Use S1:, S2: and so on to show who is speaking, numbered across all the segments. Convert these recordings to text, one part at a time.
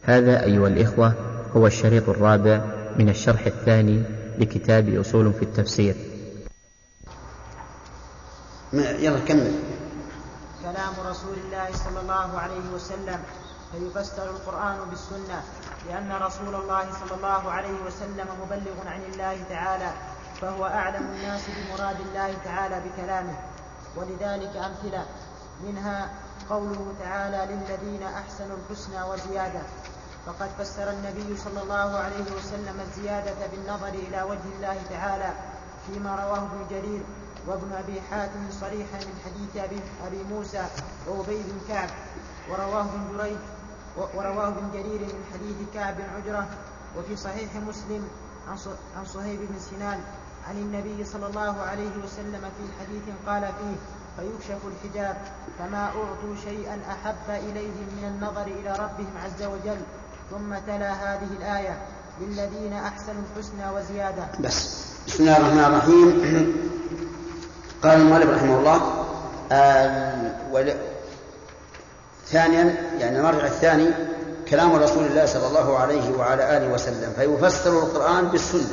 S1: هذا أيها الإخوة هو الشريط الرابع من الشرح الثاني لكتاب أصول في التفسير.
S2: يلا كمل.
S3: كلام رسول الله صلى الله عليه وسلم فيفسر القرآن بالسنة، لأن رسول الله صلى الله عليه وسلم مبلغ عن الله تعالى، فهو أعلم الناس بمراد الله تعالى بكلامه. ولذلك أمثلة منها قوله تعالى: للذين أحسنوا الحسنى وزيادة، فقد فسر النبي صلى الله عليه وسلم الزيادة بالنظر إلى وجه الله تعالى فيما رواه ابن جرير وابن أبي حاتم صريحا من حديث أبي موسى وأبي بن كعب، ورواه ابن جرير من حديث كعب بن عجرة. وفي صحيح مسلم عن صهيب بن سنان عن النبي صلى الله عليه وسلم في حديث قال فيه: فيكشف الحجاب، فما أعطوا شيئا أحب إليهم من النظر إلى ربهم عز وجل. ثم تلا هذه الآية: للذين أحسنوا الحسنى وزيادة.
S2: بسم الله الرحمن الرحيم. قال المؤلف رحمه الله ثانيا، يعني المرجع الثاني كلام رسول الله صلى الله عليه وعلى آله وسلم، فيفسر القرآن بالسنة،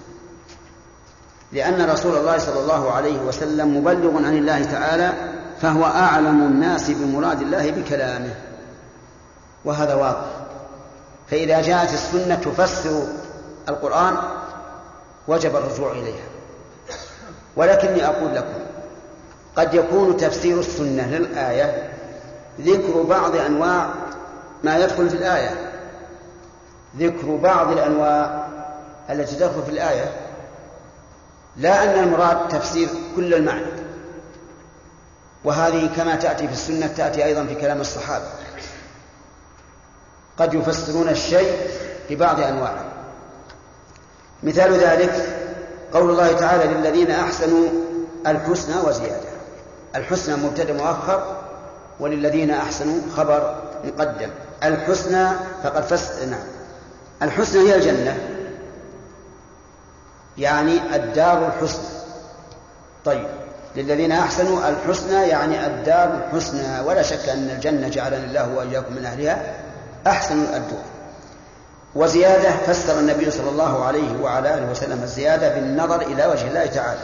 S2: لأن رسول الله صلى الله عليه وسلم مبلغ عن الله تعالى، فهو أعلم الناس بمراد الله بكلامه، وهذا واضح. فإذا جاءت السنة تفسر القرآن وجب الرجوع إليها. ولكني أقول لكم قد يكون تفسير السنة للآية ذكر بعض أنواع ما يدخل في الآية، ذكر بعض الأنواع التي تدخل في الآية، لا أن المراد تفسير كل المعنى. وهذه كما تأتي في السنة تأتي أيضا في كلام الصحابة، قد يفسرون الشيء ببعض أنواعه. مثال ذلك قول الله تعالى: للذين أحسنوا الحسنى وزيادة. الحسنى مبتدأ مؤخر، وللذين أحسنوا خبر مقدم. الحسنى فقد الحسنى هي الجنة، يعني الدار الحسنى. طيب، للذين أحسنوا الحسنى يعني الدار الحسنى، ولا شك أن الجنة جعلنا الله وإياكم من أهلها أحسن الدور. وزيادة فسر النبي صلى الله عليه وعلى آله وسلم الزيادة بالنظر إلى وجه الله تعالى.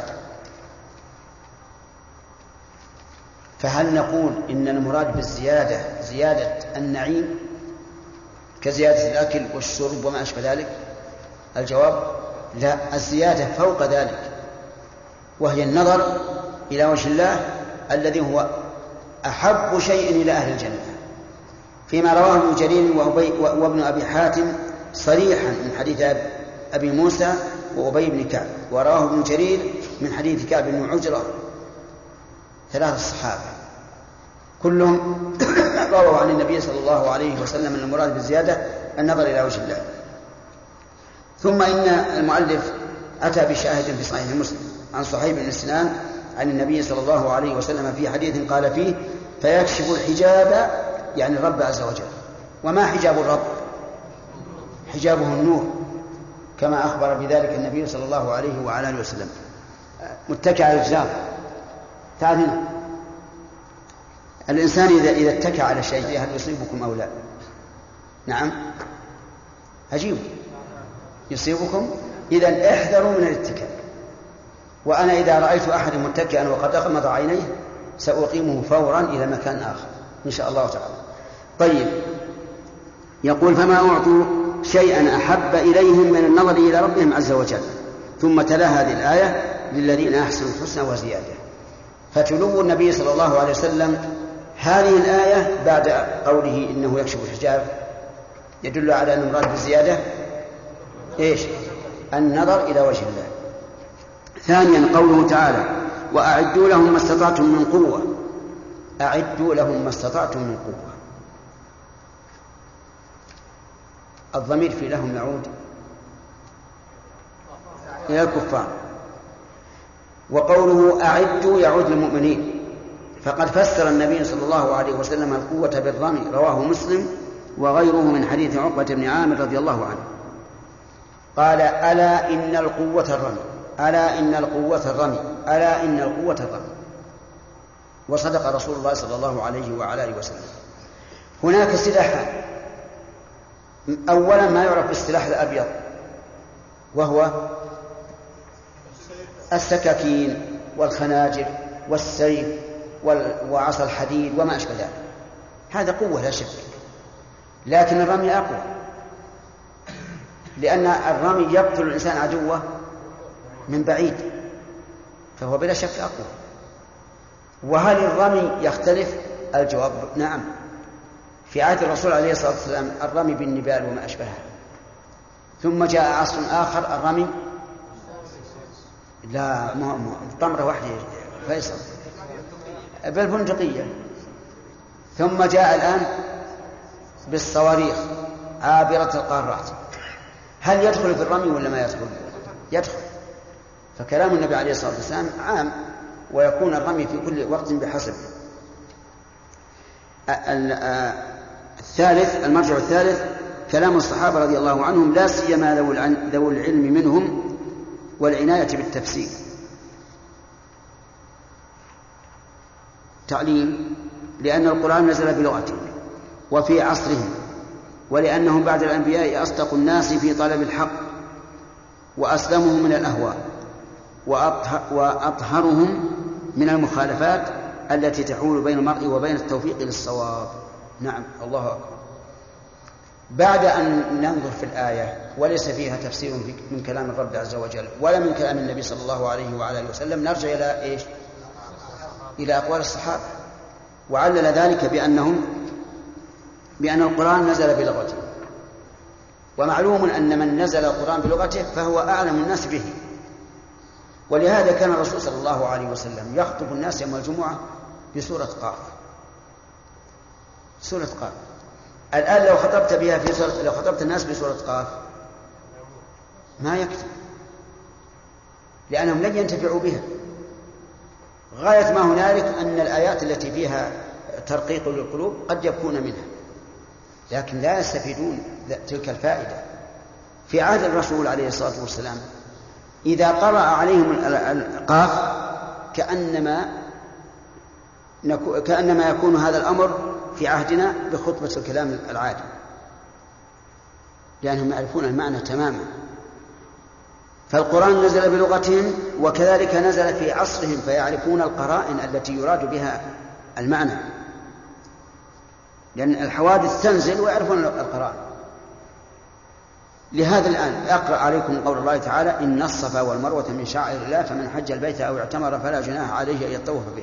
S2: فهل نقول إن المراد بالزيادة زيادة النعيم كزيادة الأكل والشرب وما أشبه ذلك؟ الجواب: لا، الزيادة فوق ذلك، وهي النظر إلى وجه الله الذي هو أحب شيء إلى أهل الجنة، فيما رواه ابن جرير وابن أبي حاتم صريحا من حديث أبي موسى وأبي بن كعب، ورواه ابن جرير من حديث كعب بن عجرة. 3 الصحابة كلهم رووا عن النبي صلى الله عليه وسلم أن المراد بالزيادة النظر إلى وجه الله. ثم إن المؤلف أتى بشاهد في صحيح مسلم عن صهيب بن سنان عن النبي صلى الله عليه وسلم في حديث قال فيه: فيكشف الحجاب، يعني الرب عز وجل. وما حجاب الرب؟ حجابه النور، كما أخبر بذلك النبي صلى الله عليه وعلى آله وسلم. متكئ على الجدار. تعال هنا. الإنسان إذا اتكى على شيء هل يصيبكم أو لا؟ نعم، أجيب، يصيبكم. إذن احذروا من الاتكاء. وأنا إذا رأيت أحد متكئا وقد أغمض عينيه سأقيمه فورا إلى مكان آخر إن شاء الله تعالى. طيب، يقول: فما أعطوا شيئا أحب إليهم من النظر إلى ربهم عز وجل. ثم تلا هذه الآية: للذين أحسنوا الحسنى وزيادة. فتلو النبي صلى الله عليه وسلم هذه الآية بعد قوله إنه يكشف الحجاب يدل على أن المراد بالزيادة إيش؟ النظر إلى وجه الله. ثانيا قوله تعالى: وأعدوا لهم ما استطعتم من قوة. أعدوا لهم ما استطعتم من قوة. الضمير في لهم يعود إلى الكفار، وقوله أعدوا يعود للمؤمنين. فقد فسر النبي صلى الله عليه وسلم القوة بالرمي، رواه مسلم وغيره من حديث عقبة بن عامر رضي الله عنه قال: ألا إن القوة الرمي، ألا إن القوة الرمي، ألا إن القوة الرمي. وصدق رسول الله صلى الله عليه وعلى آله وسلم. هناك سلاحان: أولا ما يعرف بالسلاح الأبيض وهو السكاكين والخناجر والسيف وعصا الحديد وما أشبه ذلك، هذا قوة لا شك، لكن الرمي أقوى، لأن الرمي يقتل الإنسان عدوه من بعيد، فهو بلا شك أقوى. وهل الرمي يختلف؟ الجواب نعم. في عهد الرسول عليه الصلاة والسلام الرمي بالنبال وما أشبهها، ثم جاء عصر آخر الرمي لا طمرة واحدة فيصل بالبندقية، ثم جاء الآن بالصواريخ عابرة القارات. هل يدخل في الرمي ولا ما يدخل؟ يدخل. فكلام النبي عليه الصلاة والسلام عام، ويكون الرمي في كل وقت بحسب. المرجع الثالث كلام الصحابة رضي الله عنهم، لا سيما ذو العلم منهم والعناية بالتفسير. تعليم، لأن القرآن نزل بلغتهم وفي عصرهم، ولأنهم بعد الأنبياء أصدق الناس في طلب الحق وأسلمهم من الأهواء وأطهرهم من المخالفات التي تحول بين المرء وبين التوفيق للصواب. نعم، الله أكبر. بعد أن ننظر في الآية وليس فيها تفسير من كلام الرب عز وجل ولا من كلام النبي صلى الله عليه وعلى آله وسلم، نرجع إلى إيش؟ إلى أقوال الصحابة، وعلل ذلك بأن القرآن نزل بلغته، ومعلوم أن من نزل القرآن بلغته فهو أعلم الناس به. ولهذا كان الرسول صلى الله عليه وسلم يخطب الناس يوم الجمعة بسورة قاف. سورة قاف الآن لو خطبت الناس بسورة قاف ما يكفي، لأنهم لن ينتفعوا بها. غاية ما هنالك أن الآيات التي فيها ترقيق للقلوب قد يكون منها، لكن لا يستفيدون تلك الفائدة. في عهد الرسول عليه الصلاة والسلام إذا قرأ عليهم القاف كأنما يكون هذا الأمر في عهدنا بخطبة الكلام العادي، لأنهم يعرفون المعنى تماما. فالقرآن نزل بلغتهم، وكذلك نزل في عصرهم، فيعرفون القرائن التي يراد بها المعنى، لأن الحوادث تنزل ويعرفون القرائن. لهذا الآن أقرأ عليكم قول الله تعالى: إن الصفا والمروة من شعائر الله فمن حج البيت أو اعتمر فلا جناح عليه أن يطوف به.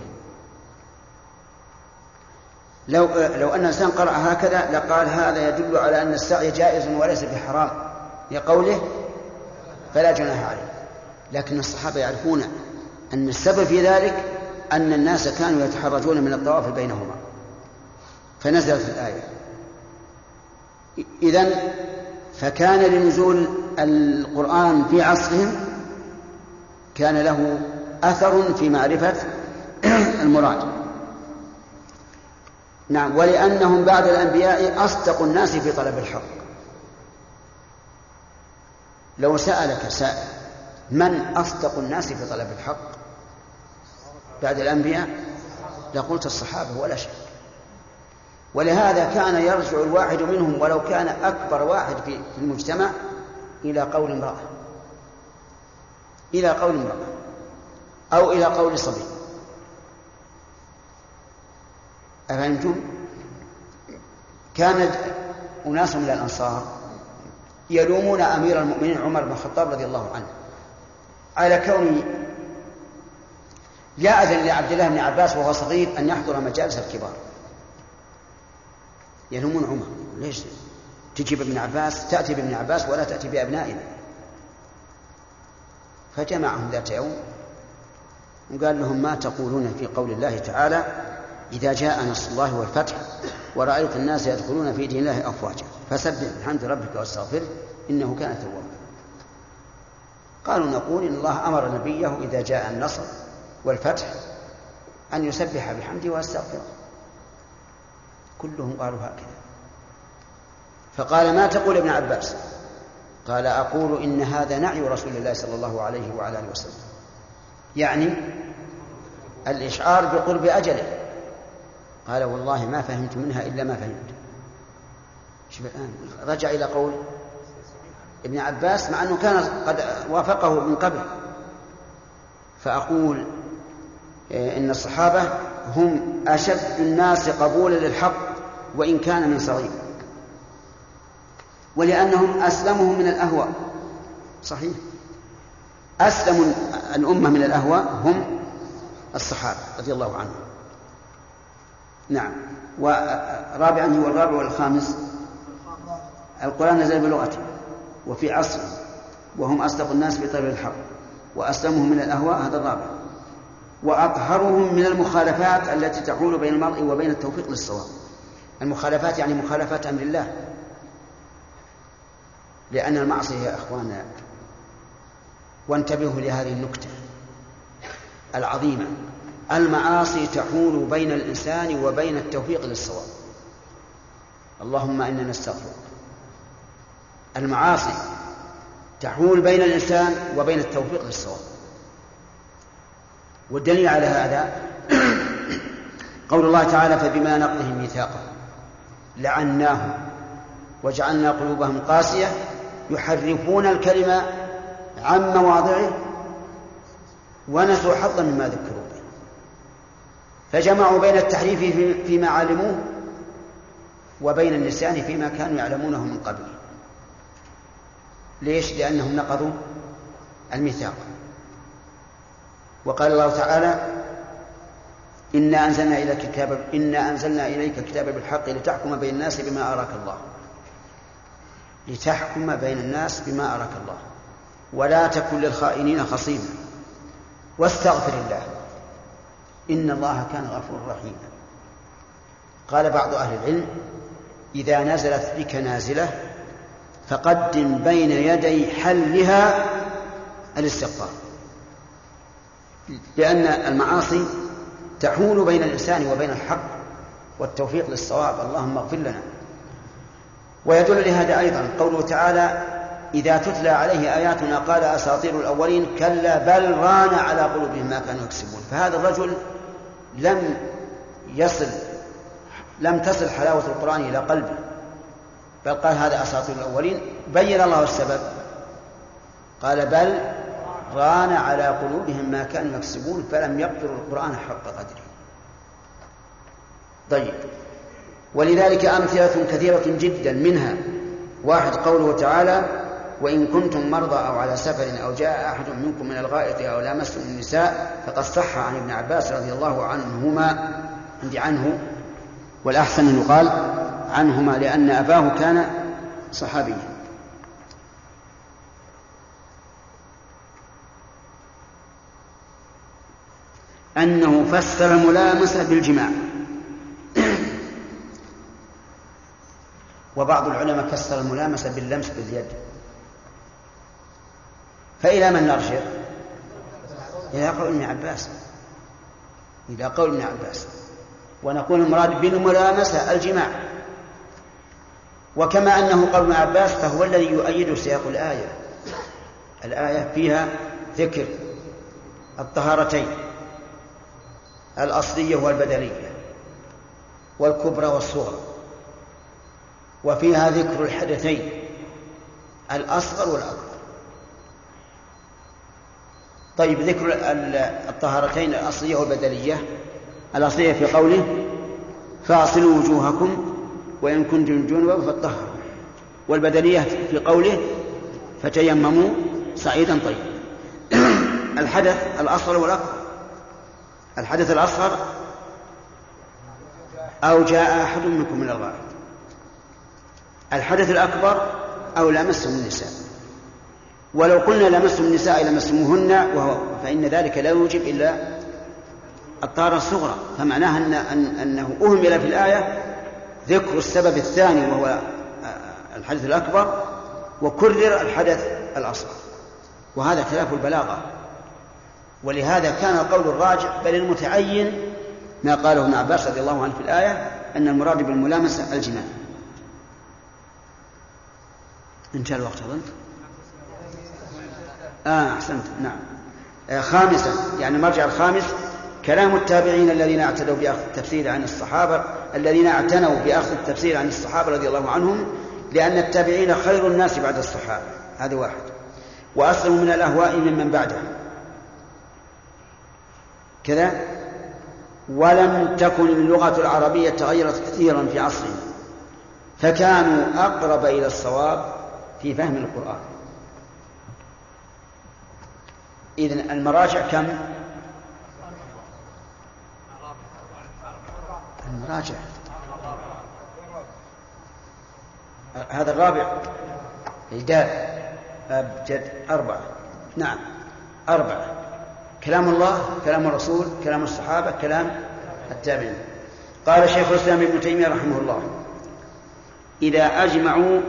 S2: لو أن الإنسان قرأ هكذا لقال هذا يدل على أن السعي جائز وليس بحرام لقوله فلا جناح عليه. لكن الصحابة يعرفون أن السبب في ذلك أن الناس كانوا يتحرجون من الطواف بينهما، فنزلت الآية. إذن فكان لنزول القرآن في عصرهم كان له أثر في معرفة المراد. نعم، ولأنهم بعد الأنبياء أصدق الناس في طلب الحق. لو سألك سائل من أصدق الناس في طلب الحق بعد الأنبياء لقلت الصحابة ولا شك. ولهذا كان يرجع الواحد منهم ولو كان أكبر واحد في المجتمع إلى قول امرأة، أو إلى قول صبي. أفهمتم؟ كان أناس من الأنصار يلومون أمير المؤمنين عمر بن الخطاب رضي الله عنه على كونه يأذن لعبد الله بن عباس وهو صغير أن يحضر مجالس الكبار. يلومون عمر: ليش تأتي بابن عباس ولا تأتي بأبنائنا؟ فجمعهم ذات يوم وقال لهم: ما تقولون في قول الله تعالى: إذا جاء نصر الله والفتح ورأيت الناس يدخلون في دين الله أفواجا فسبح بحمد ربك واستغفره إنه كان توابا. قالوا: نقول إن الله أمر نبيه إذا جاء النصر والفتح أن يسبح بحمده واستغفره. كلهم قالوا هكذا. فقال: ما تقول ابن عباس؟ قال: أقول إن هذا نعي رسول الله صلى الله عليه وعلى آله وسلم، يعني الإشعار بقرب أجله. قال: والله ما فهمت منها إلا ما فهمت. الآن رجع إلى قول ابن عباس مع أنه كان قد وافقه من قبل. فأقول إن الصحابة هم أشد الناس قبولا للحق وإن كان من صغير، ولأنهم أسلمهم من الأهواء. صحيح، أسلم الأمة من الأهواء هم الصحابة رضي الله عنهم. نعم. ورابعا هو الرابع والخامس، القرآن نزل بلغته وفي عصر وهم أصدق الناس في طلب الحق وأسلمهم من الأهواء، هذا الرابع. وأطهرهم من المخالفات التي تحول بين المرء وبين التوفيق للصواب. المخالفات يعني مخالفات أمر الله، لأن المعصية يا أخوانا، وانتبهوا لهذه النكتة العظيمة، المعاصي تحول بين الإنسان وبين التوفيق للصواب. اللهم إنا نستغفرك. المعاصي تحول بين الإنسان وبين التوفيق للصواب. والدليل على هذا قول الله تعالى: فبما نقضهم ميثاقهم لعناهم وجعلنا قلوبهم قاسية يحرفون الكلمة عن مواضعه ونسوا حظا مما ذكروا به. فجمعوا بين التحريف فيما علموه وبين النسيان فيما كانوا يعلمونه من قبل. ليش؟ لأنهم نقضوا الميثاق. وقال الله تعالى: إنا أنزلنا إليك كتابا بالحق لتحكم بين الناس بما أراك الله. لتحكم بين الناس بما أراك الله ولا تكن للخائنين خصيما واستغفر الله إن الله كان غفورا رحيما. قال بعض أهل العلم: إذا نزلت بك نازلة فقدم بين يدي حلها الاستغفار، لأن المعاصي تحول بين الإنسان وبين الحق والتوفيق للصواب. اللهم اغفر لنا. ويدل لهذا أيضا قوله تعالى: إذا تتلى عليه آياتنا قال أساطير الأولين كلا بل ران على قلوبهم ما كانوا يكسبون. فهذا الرجل لم تصل حلاوة القرآن إلى قلبه، بل قال هذا أساطير الأولين. بين الله السبب، قال بل ران على قلوبهم ما كانوا يكسبون فلم يقدروا القرآن حق قدره. طيب، ولذلك أمثلة كثيرة جدا، منها واحد قوله تعالى: وإن كنتم مرضى أو على سفر أو جاء أحد منكم من الغائط أو لامستم النساء، فقد صح عن ابن عباس رضي الله عنهما، عندي عنه والأحسن أن يقال عنهما لأن أباه كان صحابيا. أنه فسر الملامسة بالجماع. وبعض العلماء فسر الملامسة باللمس باليد. فإلى من نرجع؟ إلى قول ابن عباس. ونقول المراد بالملامسة الجماع. وكما أنه قول ابن عباس فهو الذي يؤيد سياق الآية فيها ذكر الطهارتين الأصلية والبدنية والكبرى والصغرى، وفيها ذكر الحدثين الأصغر والأكبر. طيب، ذكر الطهارتين الأصلية والبدنية، الأصلية في قوله: فاغسلوا وجوهكم وإن كنتم جنبا فاطهروا، والبدنية في قوله: فتيمموا صعيدا طيبا. الحدث الأصغر والأكبر: الحدث الأصغر أو جاء أحد منكم من الغائط، الحدث الأكبر أو لمستم النساء. ولو قلنا لمستم النساء لمستموهن فإن ذلك لا يوجب إلا الطهارة الصغرى، فمعناها أنه أهمل في الآية ذكر السبب الثاني وهو الحدث الأكبر، وكرر الحدث الأصغر، وهذا خلاف البلاغة. ولهذا كان القول الراجح بل المتعين ما قاله ابن عباس رضي الله عنه في الآية، أن المراد بالملامسة الجماع. انتهى الوقت أظن. أحسنت. نعم. خامسا، يعني المرجع الخامس كلام التابعين الذين اعتنوا بأخذ التفسير عن الصحابة رضي الله عنهم لأن التابعين خير الناس بعد الصحابة، هذا واحد، وأسلموا من الأهواء ممن بعدهم كذا. ولم تكن اللغة العربية تغيرت كثيرا في عصرنا، فكانوا أقرب إلى الصواب في فهم القرآن. إذن المراجع كم؟ المراجع هذا الرابع إجداد أبجد 4. نعم 4: كلام الله، كلام الرسول، كلام الصحابة، كلام التابعين. قال شيخ الإسلام ابن تيمية رحمه الله: إذا أجمعوا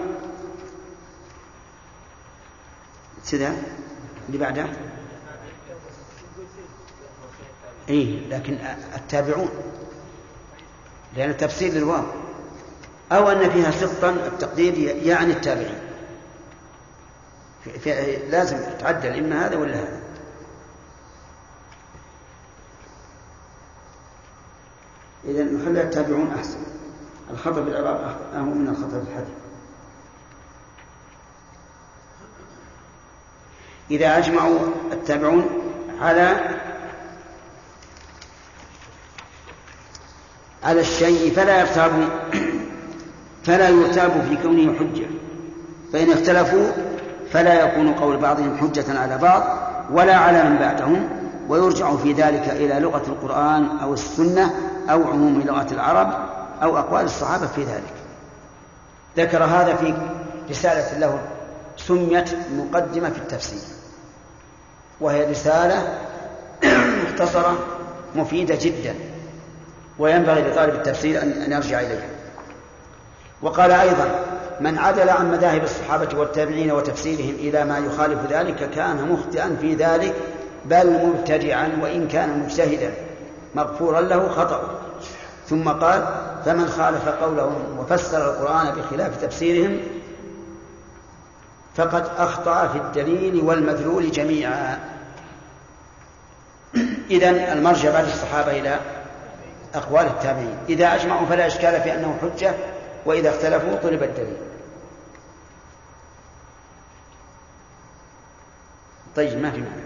S2: سذا اللي بعده لكن التابعون، لأن التفسير للواو، أو أن فيها سقطا التقدير يعني التابعين، لازم تعدل إما هذا ولا هذا. إذن نخلي التابعون أحسن، الخطأ بالإعراب أهم من الخطأ بالحذف. إذا أجمعوا التابعون على الشيء فلا يرتاب في كونه حجة، فإن اختلفوا فلا يكون قول بعضهم حجة على بعض ولا على من بعدهم، ويرجع في ذلك إلى لغة القرآن أو السنة أو عموم لغة العرب أو أقوال الصحابة في ذلك. ذكر هذا في رسالة له سميت مقدمة في التفسير، وهي رسالة مختصرة مفيدة جدا، وينبغي لطالب التفسير أن يرجع إليها. وقال أيضا: من عدل عن مذاهب الصحابة والتابعين وتفسيرهم إلى ما يخالف ذلك كان مخطئا في ذلك، بل مبتدعا وإن كان مجتهدا مغفورا له خطأ. ثم قال: فمن خالف قولهم وفسر القرآن بخلاف تفسيرهم فقد أخطأ في الدليل والمدلول جميعا. إذن المرجع بعد الصحابة إلى أقوال التابعين. إذا أجمعوا فلا إشكال في أنه حجة، وإذا اختلفوا طلب الدليل. طيب، ما في معنى.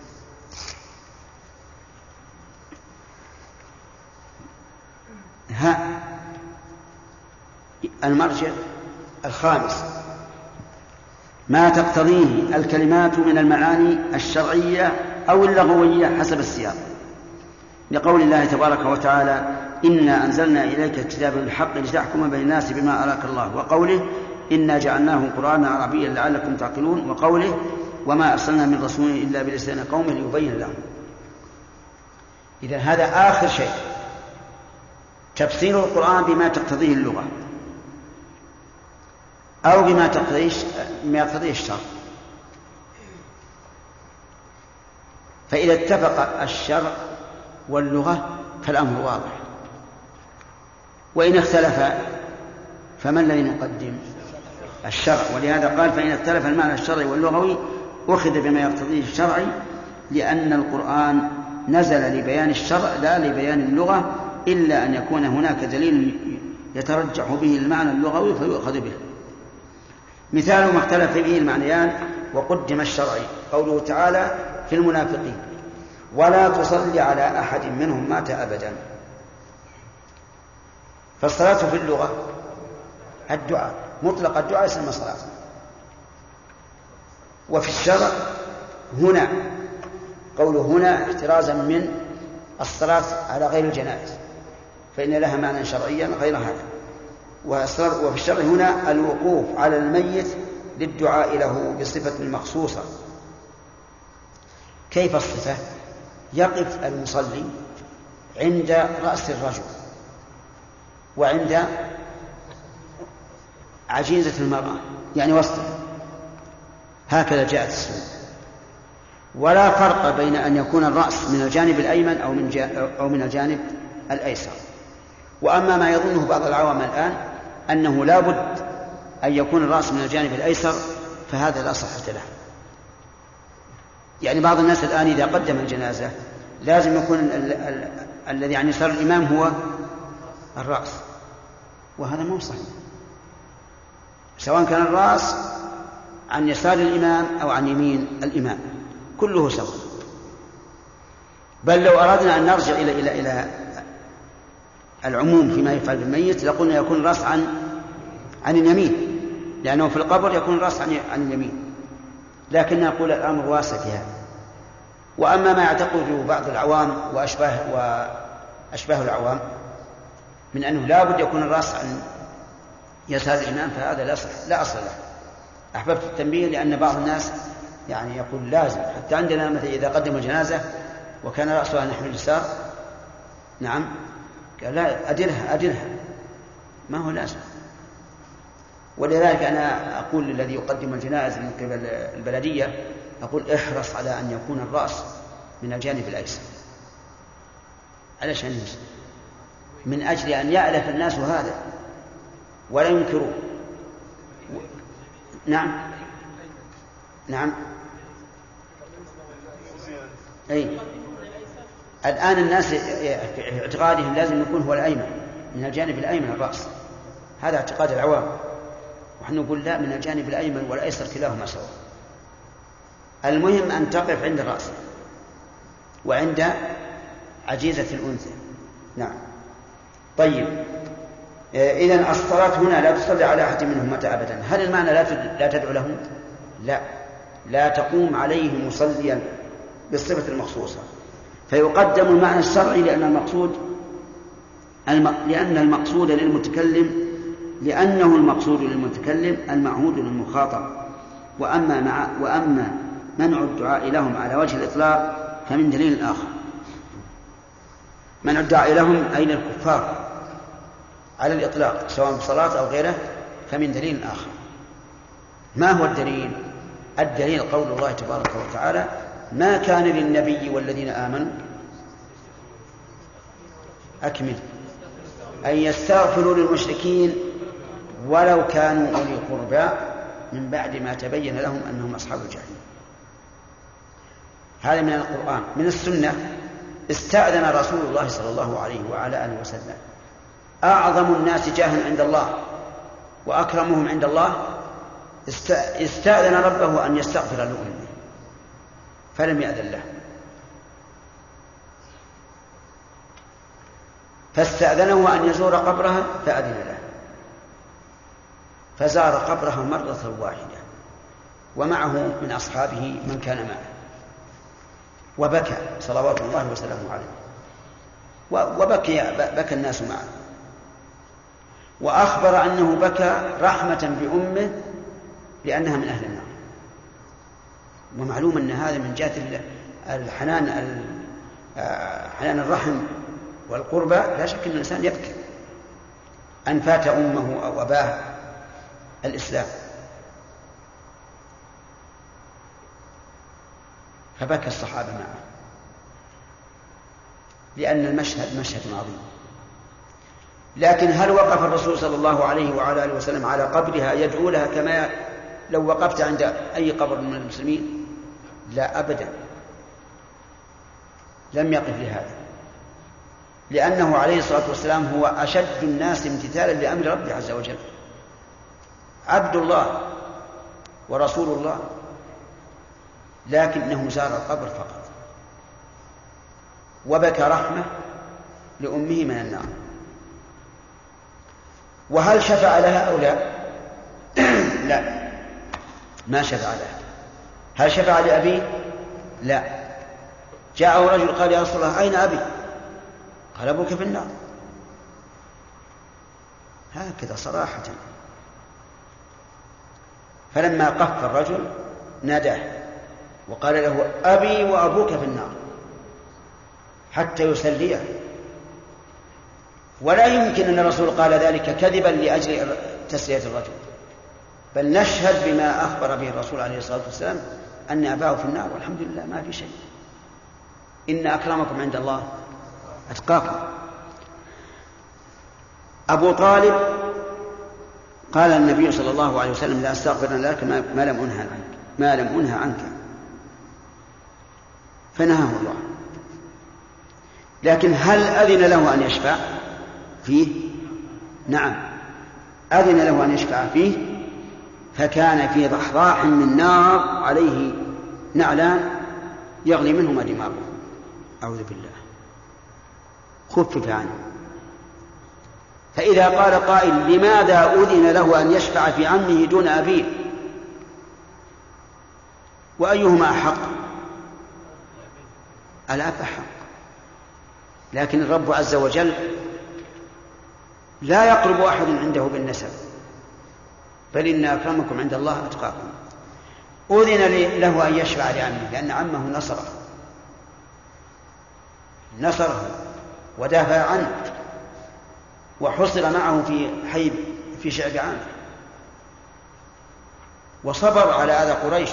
S2: المرجع الخامس: ما تقتضيه الكلمات من المعاني الشرعية أو اللغوية حسب السياق، لقول الله تبارك وتعالى: إنا أنزلنا إليك الكتاب بالحق لتحكم بين الناس بما أراك الله، وقوله: إنا جعلناه قرآنا عربيا لعلكم تعقلون، وقوله: وما أرسلنا من رسول إلا بلسان قومه ليبين لهم. إذن هذا آخر شيء، تفسير القرآن بما تقتضيه اللغة أو بما يقتضيه الشرع. فإذا اتفق الشرع واللغة فالأمر واضح، وإن اختلف فما الذي نقدم؟ الشرع. ولهذا قال: فإن اختلف المعنى الشرعي واللغوي أخذ بما يقتضيه الشرعي، لأن القرآن نزل لبيان الشرع لا لبيان اللغة، إلا أن يكون هناك دليل يترجح به المعنى اللغوي فيؤخذ به. مثال ما اختلف به المعنيان وقدم الشرعي قوله تعالى في المنافقين: ولا تصلي على أحد منهم مات أبدا. فالصلاة في اللغة الدعاء، مطلق الدعاء يسمى صلاة. وفي الشرع هنا، قوله هنا احترازا من الصلاة على غير الجنائز، فإن لها معنى شرعيا غير هذا. وفي الشرع هنا الوقوف على الميت للدعاء له بصفة مخصوصة. كيف الصفة؟ يقف المصلي عند رأس الرجل وعند عجيزة المرأة، يعني وسطه، هكذا جاءت السنة. ولا فرق بين أن يكون الرأس من الجانب الأيمن أو من الجانب الأيسر. وأما ما يظنه بعض العوام الآن أنه لا بد أن يكون الرأس من الجانب الأيسر، فهذا لا صحة له. يعني بعض الناس الآن إذا قدم الجنازة لازم يكون الذي عن يسار الإمام هو الرأس، وهذا مو صحيح. سواء كان الرأس عن يسار الإمام أو عن يمين الإمام كله سواء. بل لو أردنا أن نرجع إلى العموم فيما يفعل بالميت لقلنا يكون الرأس عن اليمين، لأنه في القبر يكون الرأس عن اليمين، لكن نقول الأمر واسع في هذا. وأما ما يعتقده بعض العوام وأشباه العوام من أنه لا بد يكون الرأس عن يسار الإمام فهذا لا أصل له. أحببت التنبيه لأن بعض الناس يعني يقول لازم، حتى عندنا مثلا إذا قدم الجنازة وكان رأسها نحو اليسار نعم قال لا أدلها ما هو لازم. ولذلك أنا أقول للذي يقدم الجنائز من قبل البلدية أقول احرص على أن يكون الرأس من الجانب الأيسر علشان من أجل أن يألف الناس هذا ولا ينكروا. نعم أي الآن الناس في اعتقادهم لازم يكون هو الأيمن، من الجانب الأيمن الرأس، هذا اعتقاد العوام، ونحن نقول لا، من الجانب الأيمن والأيسر كلاهما سواء. المهم أن تقف عند الرأس وعند عجيزة الأنثى. نعم. طيب، إذن الصلاة هنا لا تصلي على أحد منهم متى أبدا. هل المعنى لا تدعو لهم؟ لا تقوم عليه مصليا بالصفة المخصوصة، فيقدم المعنى الشرعي لأنه المقصود للمتكلم المعهود للمخاطب. وأما منع الدعاء لهم على وجه الإطلاق فمن دليل آخر. منع الدعاء لهم أي للكفار على الإطلاق سواء بصلاة أو غيره فمن دليل آخر. ما هو الدليل؟ الدليل قول الله تبارك وتعالى: ما كان للنبي والذين آمنوا أكمل أن يستغفروا للمشركين ولو كانوا أولي قربى من بعد ما تبين لهم أنهم أصحاب الجحيم. هذا من القرآن. من السنة استأذن رسول الله صلى الله عليه وعلى آله وسلم أعظم الناس جاها عند الله وأكرمهم عند الله، استأذن ربه أن يستغفر لأمه فلم يأذن له، فاستأذنه أن يزور قبرها فأذن له، فزار قبرها مرة واحدة ومعه من أصحابه من كان معه، وبكى صلوات الله وسلامه عليه، وبكى الناس معه، وأخبر أنه بكى رحمة بأمه لأنها من أهل النار. ومعلوم أن هذا من جهة حنان الرحم والقربى، لا شك أن الإنسان يبكي أن فات أمه أو أباه الإسلام، فبكى الصحابة معه لأن المشهد مشهد عظيم. لكن هل وقف الرسول صلى الله عليه وعلى آله وسلم على قبرها يدعو لها كما لو وقفت عند أي قبر من المسلمين؟ لا أبدا، لم يقف لهذا، لأنه عليه الصلاة والسلام هو أشد الناس امتثالا لأمر ربه عز وجل، عبد الله ورسول الله، لكنه زار القبر فقط وبكى رحمة لأمه من النار. وهل شفع لها أو لا؟ لا، ما شفع لها. هل شفع لأبيه؟ لا. جاءه رجل قال: يا رسول الله أين أبي؟ قال: أبوك في النار. هكذا صراحة. فلما قف الرجل ناداه وقال له: أبي وأبوك في النار، حتى يسليه. ولا يمكن أن الرسول قال ذلك كذبا لأجل تسلية الرجل، بل نشهد بما أخبر به الرسول عليه الصلاة والسلام أن أباه في النار، والحمد لله ما في شيء. إن أكرمكم عند الله أتقاكم. أبو طالب قال النبي صلى الله عليه وسلم: لا أستغفر لك ما لم أنهى عنك، فنهاه الله. لكن هل أذن له أن يشفع فيه؟ نعم، أذن له أن يشفع فيه، فكان في ضحضاح من نار عليه نعلان يغلي منهما دماغه. أعوذ بالله. خفف عنه. فإذا قال قائل لماذا أذن له أن يشفع في عمه دون أبيه وأيهما أحق؟ الأب أحق، لكن الرب عز وجل لا يقرب أحد عنده بالنسب، بل إن أكرمكم عند الله أتقاكم. أذن له أن يشفع لعمه لأن عمه نصره ودافع عنه وحصر معه في شعب عامر وصبر على أذى قريش،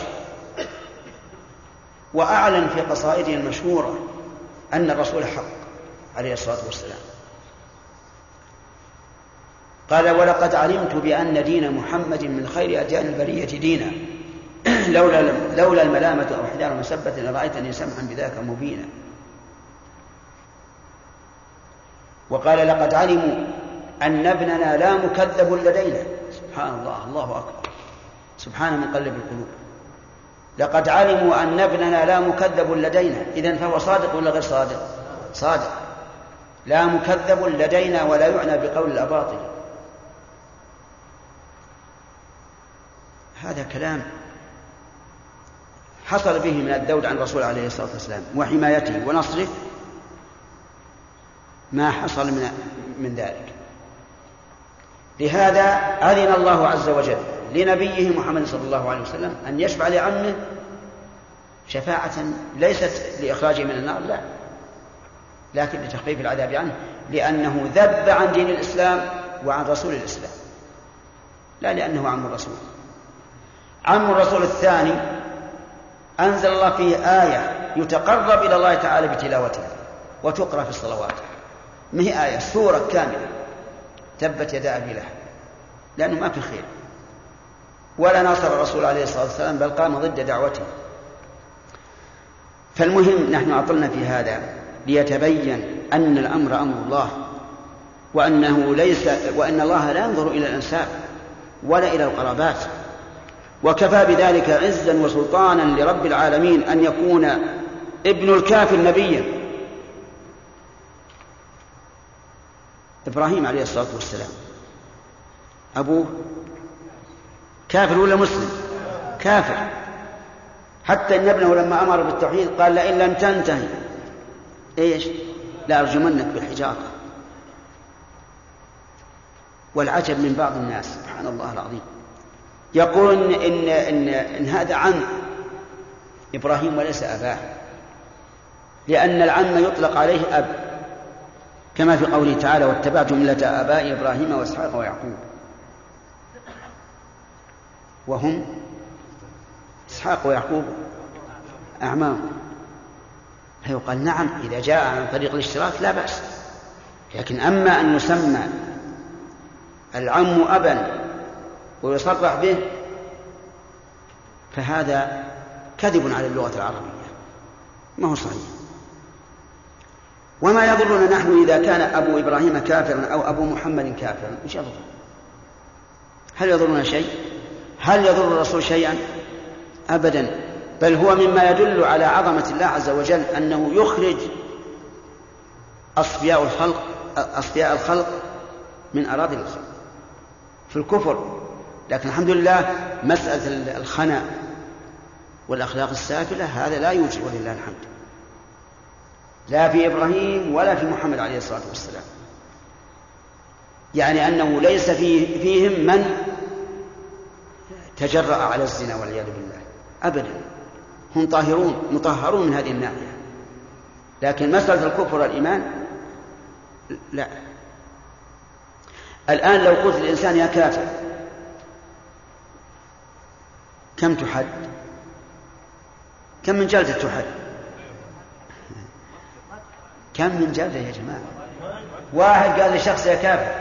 S2: وأعلن في قصائده المشهورة أن الرسول حق عليه الصلاة والسلام. قال ولقد علمت بأن دين محمد من خير أديان البرية دينا لولا الملامة أو حذار مسبة لرأيتني سمحا بذاك مبينا. وقال لقد علموا أن ابننا لا مكذب لدينا. سبحان الله، الله أكبر، سبحان من قلب القلوب. لقد علموا أن ابننا لا مكذب لدينا، إذن فهو صادق ولا غير صادق؟ صادق. لا مكذب لدينا ولا يعنى بقول الأباطل. هذا كلام حصل به من الذود عن الرسول عليه الصلاة والسلام وحمايته ونصره ما حصل من ذلك. لهذا أذن الله عز وجل لنبيه محمد صلى الله عليه وسلم أن يشفع لعمه شفاعة ليست لإخراجه من النار، لا، لكن لتخفيف العذاب عنه، لأنه ذب عن دين الإسلام وعن رسول الإسلام، لا لأنه عم الرسول. عم الرسول الثاني أنزل الله فيه آية يتقرب إلى الله تعالى بتلاوتها وتقرأ في الصلوات، ما هي آية، سورة كاملة، تبت يدا أبي لهب، لأنه ما في خير ولا ناصر الرسول عليه الصلاة والسلام بل قام ضد دعوته. فالمهم نحن عطلنا في هذا ليتبين أن الأمر أمر الله، وأن الله لا ينظر إلى الأنساب ولا إلى القرابات، وكفى بذلك عزا وسلطانا لرب العالمين أن يكون ابن الكافر نبيا. إبراهيم عليه الصلاة والسلام أبوه كافر ولا مسلم؟ كافر، حتى إن ابنه لما أمر بالتوحيد قال لئن لم تنتهي لأرجمنك بالحجارة. والعجب من بعض الناس، سبحان الله العظيم، يقول إن هذا عم إبراهيم وليس أباه، لأن العم يطلق عليه أب، كما في قوله تعالى واتبعت ملة آباء إبراهيم وإسحاق ويعقوب، وهم إسحاق ويعقوب أعمام. فيقال نعم إذا جاء عن طريق الاشتراك لا بأس، لكن أما أن يسمى العم أبا ويصرح به فهذا كذب على اللغة العربية، ما هو صحيح. وما يضرنا نحن إذا كان أبو إبراهيم كافرا أو أبو محمد كافرا، إيش يضر؟ هل يضرنا شيء؟ هل يضر الرسول شيئا؟ أبدا، بل هو مما يدل على عظمة الله عز وجل أنه يخرج أصفياء الخلق من أراضي الخلق في الكفر. لكن الحمد لله مسألة الخنا والأخلاق السافلة هذا لا يوجد ولله الحمد، لا في إبراهيم ولا في محمد عليه الصلاة والسلام، يعني أنه ليس فيهم من تجرأ على الزنا والعياذ بالله أبدا، هم طاهرون مطهرون من هذه الناحية. لكن مسألة الكفر والإيمان لا. الآن لو قلت الإنسان يا كافر كم تحد؟ كم من جلدة تحد؟ كم من جلدة يا جماعة؟ واحد قال لشخص يا كافر،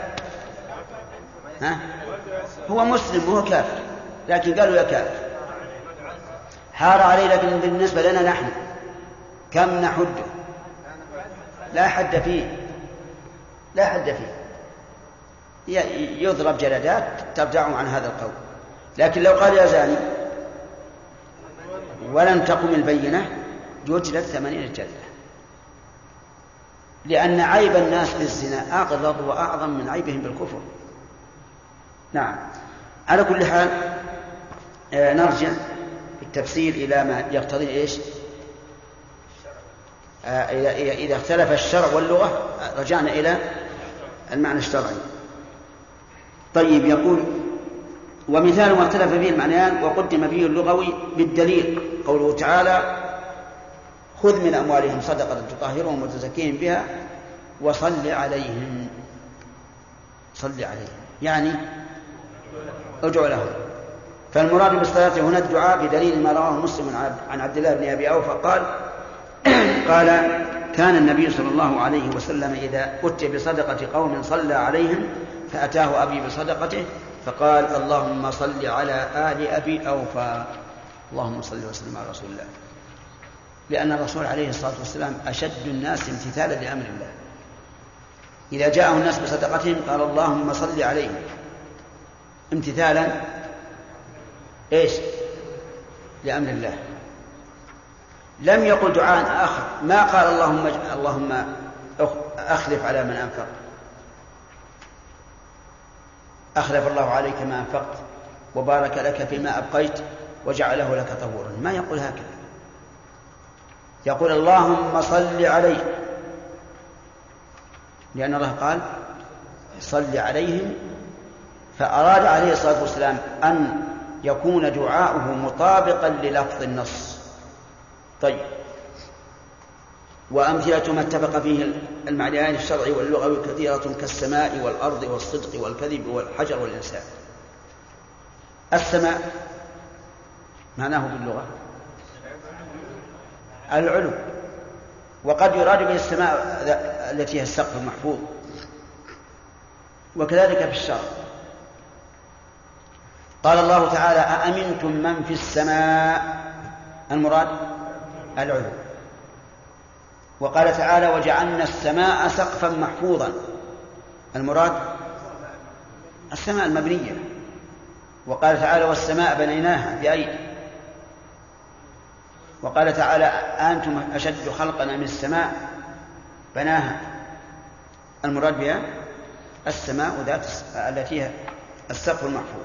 S2: هو مسلم وهو كافر، لكن قالوا يا كافر، حار عليه. لكن بالنسبة لنا نحن كم نحده؟ لا حد فيه، لا حد فيه، يضرب جلدات ترجعه عن هذا القول. لكن لو قال يا زاني ولم تقم البينة جلد 80 جلدة، لأن عيب الناس بالزنا أغلظ وأعظم من عيبهم بالكفر. نعم. على كل حال نرجع التفسير إلى ما يقتضي إيش؟ إذا اختلف الشرع واللغة رجعنا إلى المعنى الشرعي. طيب، يقول ومثال ما اختلف فيه المعنيان وقدم به اللغوي بالدليل قوله تعالى خذ من أموالهم صدقة تطهرهم وتزكيهم بها وصل عليهم. صل عليهم يعني ادعو لهم. فالمراد بالصلاة هنا الدعاء بدليل ما رواه مسلم عن عبد الله بن أبي أوفى قال كان النبي صلى الله عليه وسلم إذا أتي بصدقة قوم صلى عليهم فأتاه أبي بصدقته فقال اللهم صل على آل أبي أوفى. اللهم صل وسلم على رسول الله، لأن الرسول عليه الصلاة والسلام أشد الناس امتثالا لأمر الله. إذا جاءه الناس بصدقتهم قال اللهم صل عليهم امتثالا إيش؟ لأمر الله. لم يقل دعاء آخر، ما قال اللهم أخلف على من أنفق، أخلف الله عليك ما أنفقت وبارك لك فيما أبقيت وجعله لك طهورا. ما يقول هكذا، يقول اللهم صل عليه، لأن الله قال صل عليهم، فأراد عليه الصلاة والسلام أن يكون دعاؤه مطابقا للفظ النص. طيب، وأمثلة ما اتفق فيه المعنيان الشرعي واللغوي كثيرة كالسماء والأرض والصدق والكذب والحجر والإنسان. السماء معناه باللغة العلو، وقد يراد به السماء التي هي السقف المحفوظ، وكذلك في الشرع. قال الله تعالى أأمنتم من في السماء، المراد العلو. وقال تعالى وجعلنا السماء سقفا محفوظا، المراد السماء المبنية. وقال تعالى والسماء بنيناها بأيدي. وقال تعالى أنتم أشد خلقا من السماء بناها، المراد بها السماء ذات التي هي السقف المحفوظ.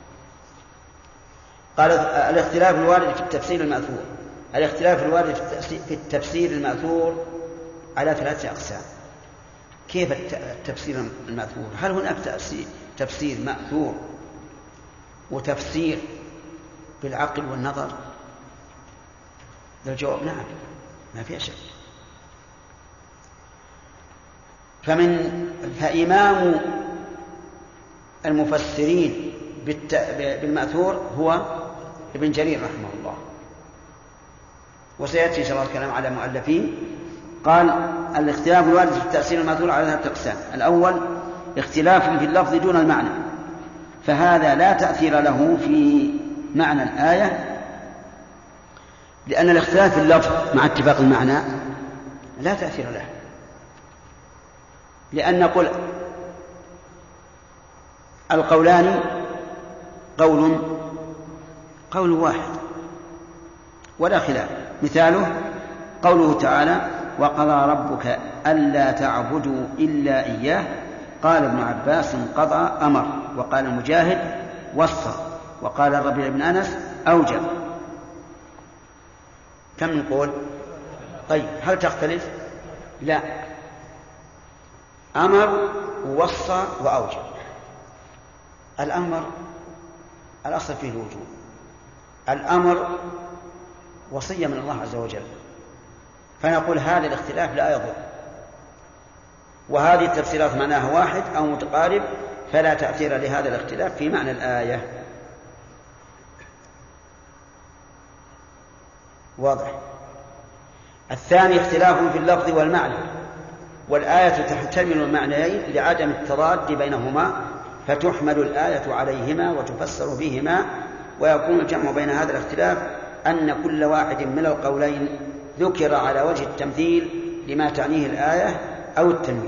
S2: قال الاختلاف الوارد في التفسير المأثور، الاختلاف الوارد في التفسير المأثور على 3 أقسام. كيف التفسير المأثور؟ هل هناك تفسير مأثور وتفسير بالعقل والنظر؟ الجواب نعم، ما فيها شك. فإمام المفسرين بالمأثور هو ابن جرير رحمه الله، وسيأتي إن شاء الله الكلام على مؤلفين. قال الاختلاف الوارد في التفسير المأثور على 3 أقسام. الأول اختلاف في اللفظ دون المعنى، فهذا لا تأثير له في معنى الآية، لأن الاختلاف في اللفظ مع اتفاق المعنى لا تأثير له. لأن نقول القولان قول واحد ولا خلاف. مثاله قوله تعالى وقضى ربك ألا تعبدوا إلا إياه، قال ابن عباس قضى أمر، وقال مجاهد وصى، وقال الربيع بن أنس أوجب. كم نقول؟ طيب، هل تختلف؟ لا، أمر ووصى وأوجب. الأمر الأصل فيه الوجوب، الأمر وصية من الله عز وجل، فنقول هذا الاختلاف لا يضر، وهذه التفسيرات معناها واحد أو متقارب، فلا تأثير لهذا الاختلاف في معنى الآية. واضح؟ الثاني اختلاف في اللفظ والمعنى، والآية تحتمل المعنيين لعدم التضاد بينهما، فتحمل الآية عليهما وتفسر بهما، ويكون الجمع بين هذا الاختلاف أن كل واحد من القولين ذكر على وجه التمثيل لما تعنيه الآية أو التنوين.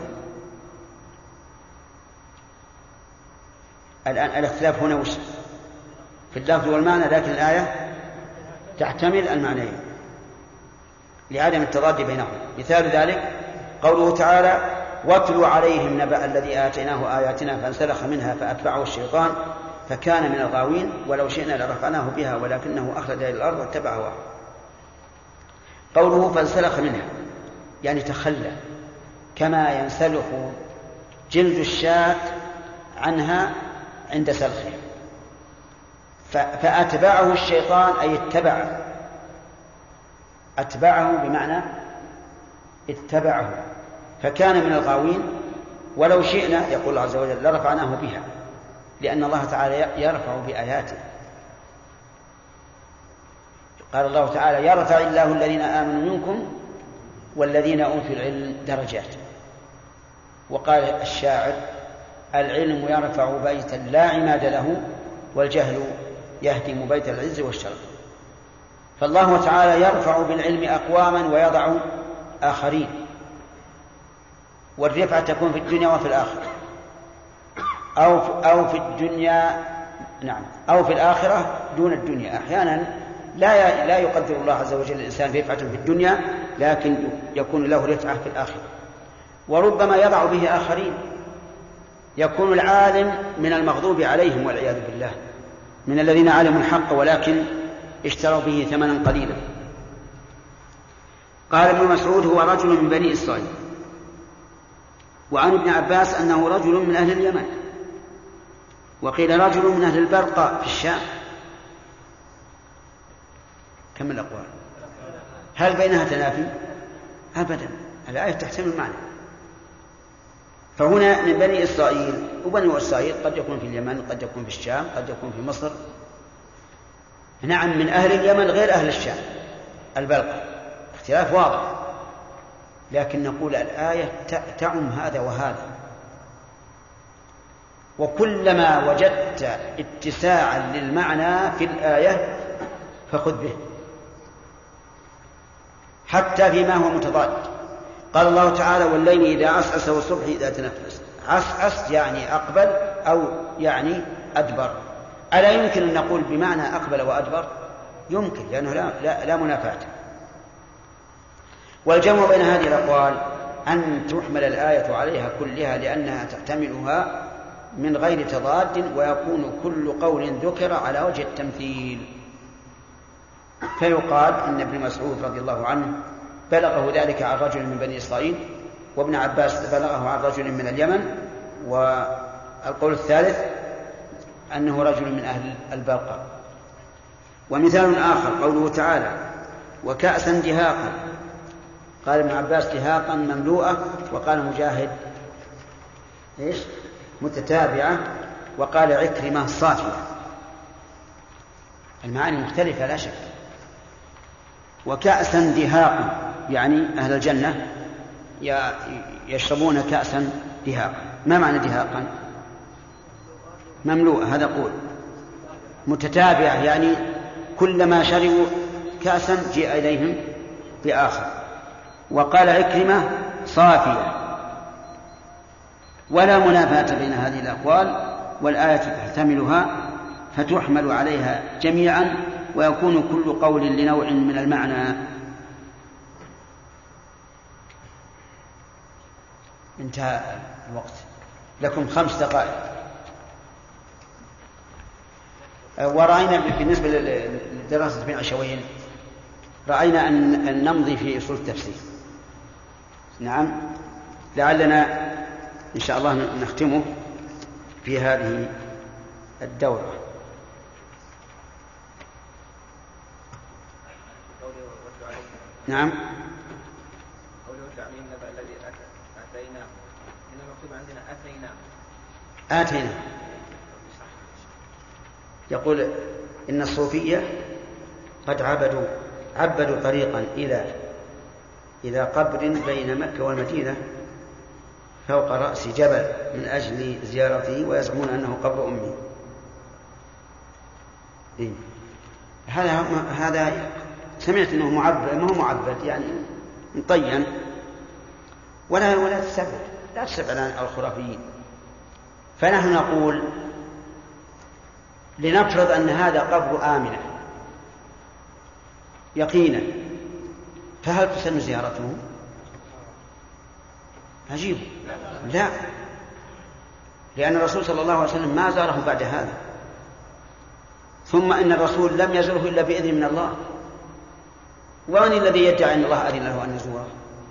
S2: الآن الاختلاف هنا وش؟ في اللفظ والمعنى، لكن الآية تحتمل المعنيين لعدم التضاد بينهم. مثال ذلك قوله تعالى: واتل عليهم نبأ الذي آتيناه آياتنا فانسلخ منها فأتبعه الشيطان فكان من الغاوين ولو شئنا لرفعناه بها ولكنه أخلد إلى الأرض واتبع هواه. قوله فانسلخ منها يعني تخلى، كما ينسلخ جلد الشاة عنها عند سلخها. فأتبعه الشيطان أي أتبعه بمعنى اتبعه، فكان من الغاوين ولو شئنا يقول الله عز وجل لرفعناه بها، لأن الله تعالى يرفع بآياته. قال الله تعالى: يرفع الله الذين آمنوا منكم والذين أوتوا العلم درجات. وقال الشاعر: العلم يرفع بيتا لا عماد له والجهل يهدم بيت العز والشرف. فالله تعالى يرفع بالعلم أقواما ويضع آخرين، والرفعة تكون في الدنيا وفي الآخرة، أو في الدنيا أو في الآخرة دون الدنيا. أحيانا لا يقدر الله عز وجل الإنسان رفعة في الدنيا، لكن يكون له رفعة في الآخرة. وربما يضع به آخرين، يكون العالم من المغضوب عليهم والعياذ بالله، من الذين علموا الحق ولكن اشتروا به ثمنا قليلا. قال ابن مسعود: هو رجل من بني إسرائيل. وعن ابن عباس أنه رجل من أهل اليمن، وقيل رجل من أهل البرقاء في الشام. كم الأقوال؟ هل بينها تنافي؟ أبدا، الآية تحتمل المعنى. فهنا من بني إسرائيل، وبني إسرائيل قد يكون في اليمن، قد يكون في الشام، قد يكون في مصر. نعم، من أهل اليمن غير أهل الشام البلقاء، اختلاف واضح، لكن نقول الآية تعم هذا وهذا، وكلما وجدت اتساعا للمعنى في الآية فخذ به، حتى فيما هو متضاد. قال الله تعالى: والليل إذا عسعس والصبح إذا تنفس. عسعس يعني أقبل أو يعني أدبر. ألا يمكن أن نقول بمعنى أقبل وأدبر؟ يمكن، لأنه لا منافاة. والجمع بين هذه الأقوال أن تحمل الآية عليها كلها لأنها تحتملها من غير تضاد، ويكون كل قول ذكر على وجه التمثيل. فيقال إن ابن مسعود رضي الله عنه بلغه ذلك عن رجل من بني إسرائيل، وابن عباس بلغه عن رجل من اليمن، والقول الثالث أنه رجل من أهل البلقاء. ومثال آخر قوله تعالى: وكأسا دهاقا. قال ابن عباس: دهاقا مملوءة، وقال مجاهد متتابعة، وقال عكرمة صافية. المعاني مختلفة لا شك. وكأسا دهاقا يعني أهل الجنة يشربون كأسا دهاقا. ما معنى دهاقا؟ مملوءة، هذا قول. متتابعة يعني كلما شربوا كأسا جاء إليهم بآخر. وقال عكرمة صافية. ولا منافاة بين هذه الأقوال، والآية تحتملها فتحمل عليها جميعا، ويكون كل قول لنوع من المعنى. انتهى الوقت، لكم 5 دقائق. ورأينا بالنسبة لدراسة ابن عشوين رأينا أن نمضي في أصول التفسير. نعم، لعلنا إن شاء الله نختمه في هذه الدورة. نعم. آتينا. يقول إن الصوفية قد عبدوا طريقا إلى قبر بين مكة والمدينة فوق رأس جبل من أجل زيارته، ويزعمون أنه قبر أمي. هذا سمعت أنه معبد، ما هو معبد يعني مطين، ولا تسبب عن الخرافيين. فنحن نقول لنفرض أن هذا قبر آمنة يقينا، فهل تسن زيارته؟ عجيب. لا، لأن الرسول صلى الله عليه وسلم ما زاره بعد هذا، ثم إن الرسول لم يزره إلا بإذن من الله، ومن الذي يدعي أن الله أذن له أن يزوره؟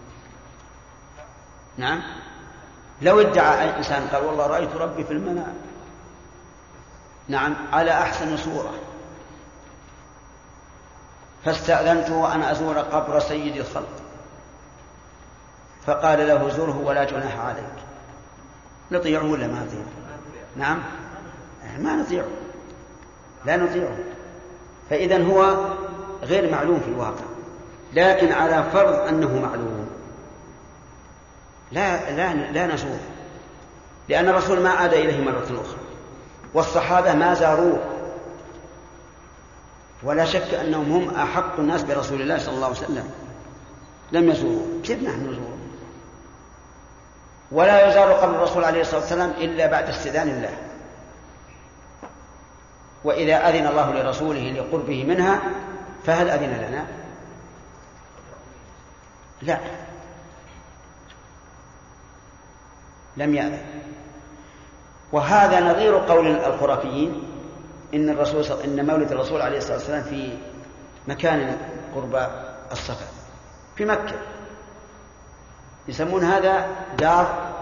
S2: نعم، لو ادعى إنسان قال والله رأيت ربي في المنام، نعم، على أحسن صورة، فاستأذنته أن أزور قبر سيد الخلق، فقال له زره ولا جناح عليك، نطيعه ولا ما نطيعه؟ نعم، ما نطيعه، لا نطيعه. فإذن هو غير معلوم في الواقع، لكن على فرض أنه معلوم لا نزور، لأن الرسول ما عاد إليه مرة أخرى، والصحابة ما زاروه، ولا شك أنهم هم أحق الناس برسول الله صلى الله عليه وسلم، لم يزوروه، كيف نحن نزوره؟ ولا يزار قبر الرسول عليه الصلاة والسلام إلا بعد استئذان الله، وإذا أذن الله لرسوله لقربه منها فهل أذن لنا؟ لا، لم يأذن. وهذا نظير قول الخرافيين إن مولد الرسول عليه الصلاة والسلام في مكان قرب الصفا في مكة، يسمون هذا دار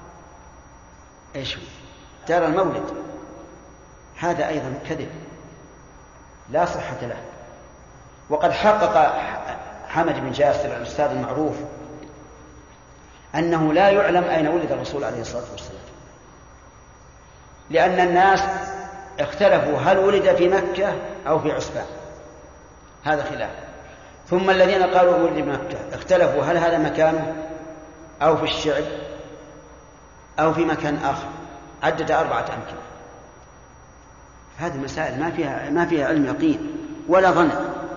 S2: المولد. هذا أيضا كذب لا صحة له. وقد حقق حمد بن جاسر الأستاذ المعروف أنه لا يعلم أين ولد الرسول عليه الصلاة والسلام، لأن الناس اختلفوا هل ولد في مكة أو في عسفان، هذا خلاف. ثم الذين قالوا ولد في مكة اختلفوا هل هذا مكانه أو في الشعب أو في مكان آخر، عدد 4 أمكنة. هذه مسائل ما فيها علم يقين ولا ظن.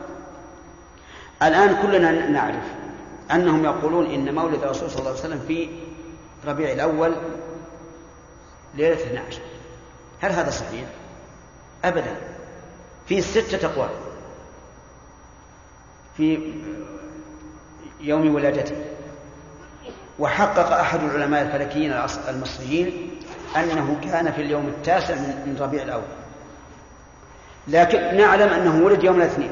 S2: الآن كلنا نعرف أنهم يقولون إن مولد الرسول صلى الله عليه وسلم في ربيع الأول ليلة 12. هل هذا صحيح؟ أبدا. في 6 أقوال في يوم ولادته. وحقق أحد العلماء الفلكيين المصريين أنه كان في اليوم 9 من ربيع الأول، لكن نعلم أنه ولد يوم الاثنين.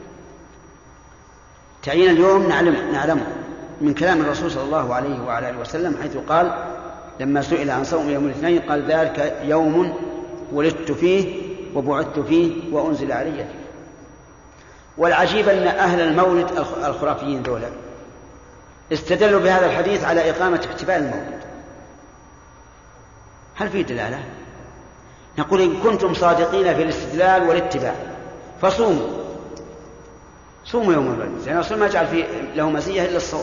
S2: تعيين اليوم نعلمه من كلام الرسول صلى الله عليه وعلى آله وسلم، حيث قال لما سئل عن صوم يوم الاثنين قال ذلك يوم ولدت فيه وبعثت فيه وأنزل علي فيه. والعجيب أن أهل المولد الخرافيين دولة استدلوا بهذا الحديث على إقامة احتفال المولد. هل فيه دلالة؟ نقول إن كنتم صادقين في الاستدلال والاتباع فصوموا يوم الولد، لأن الرسول ما جعل فيه له مزية إلا الصوم.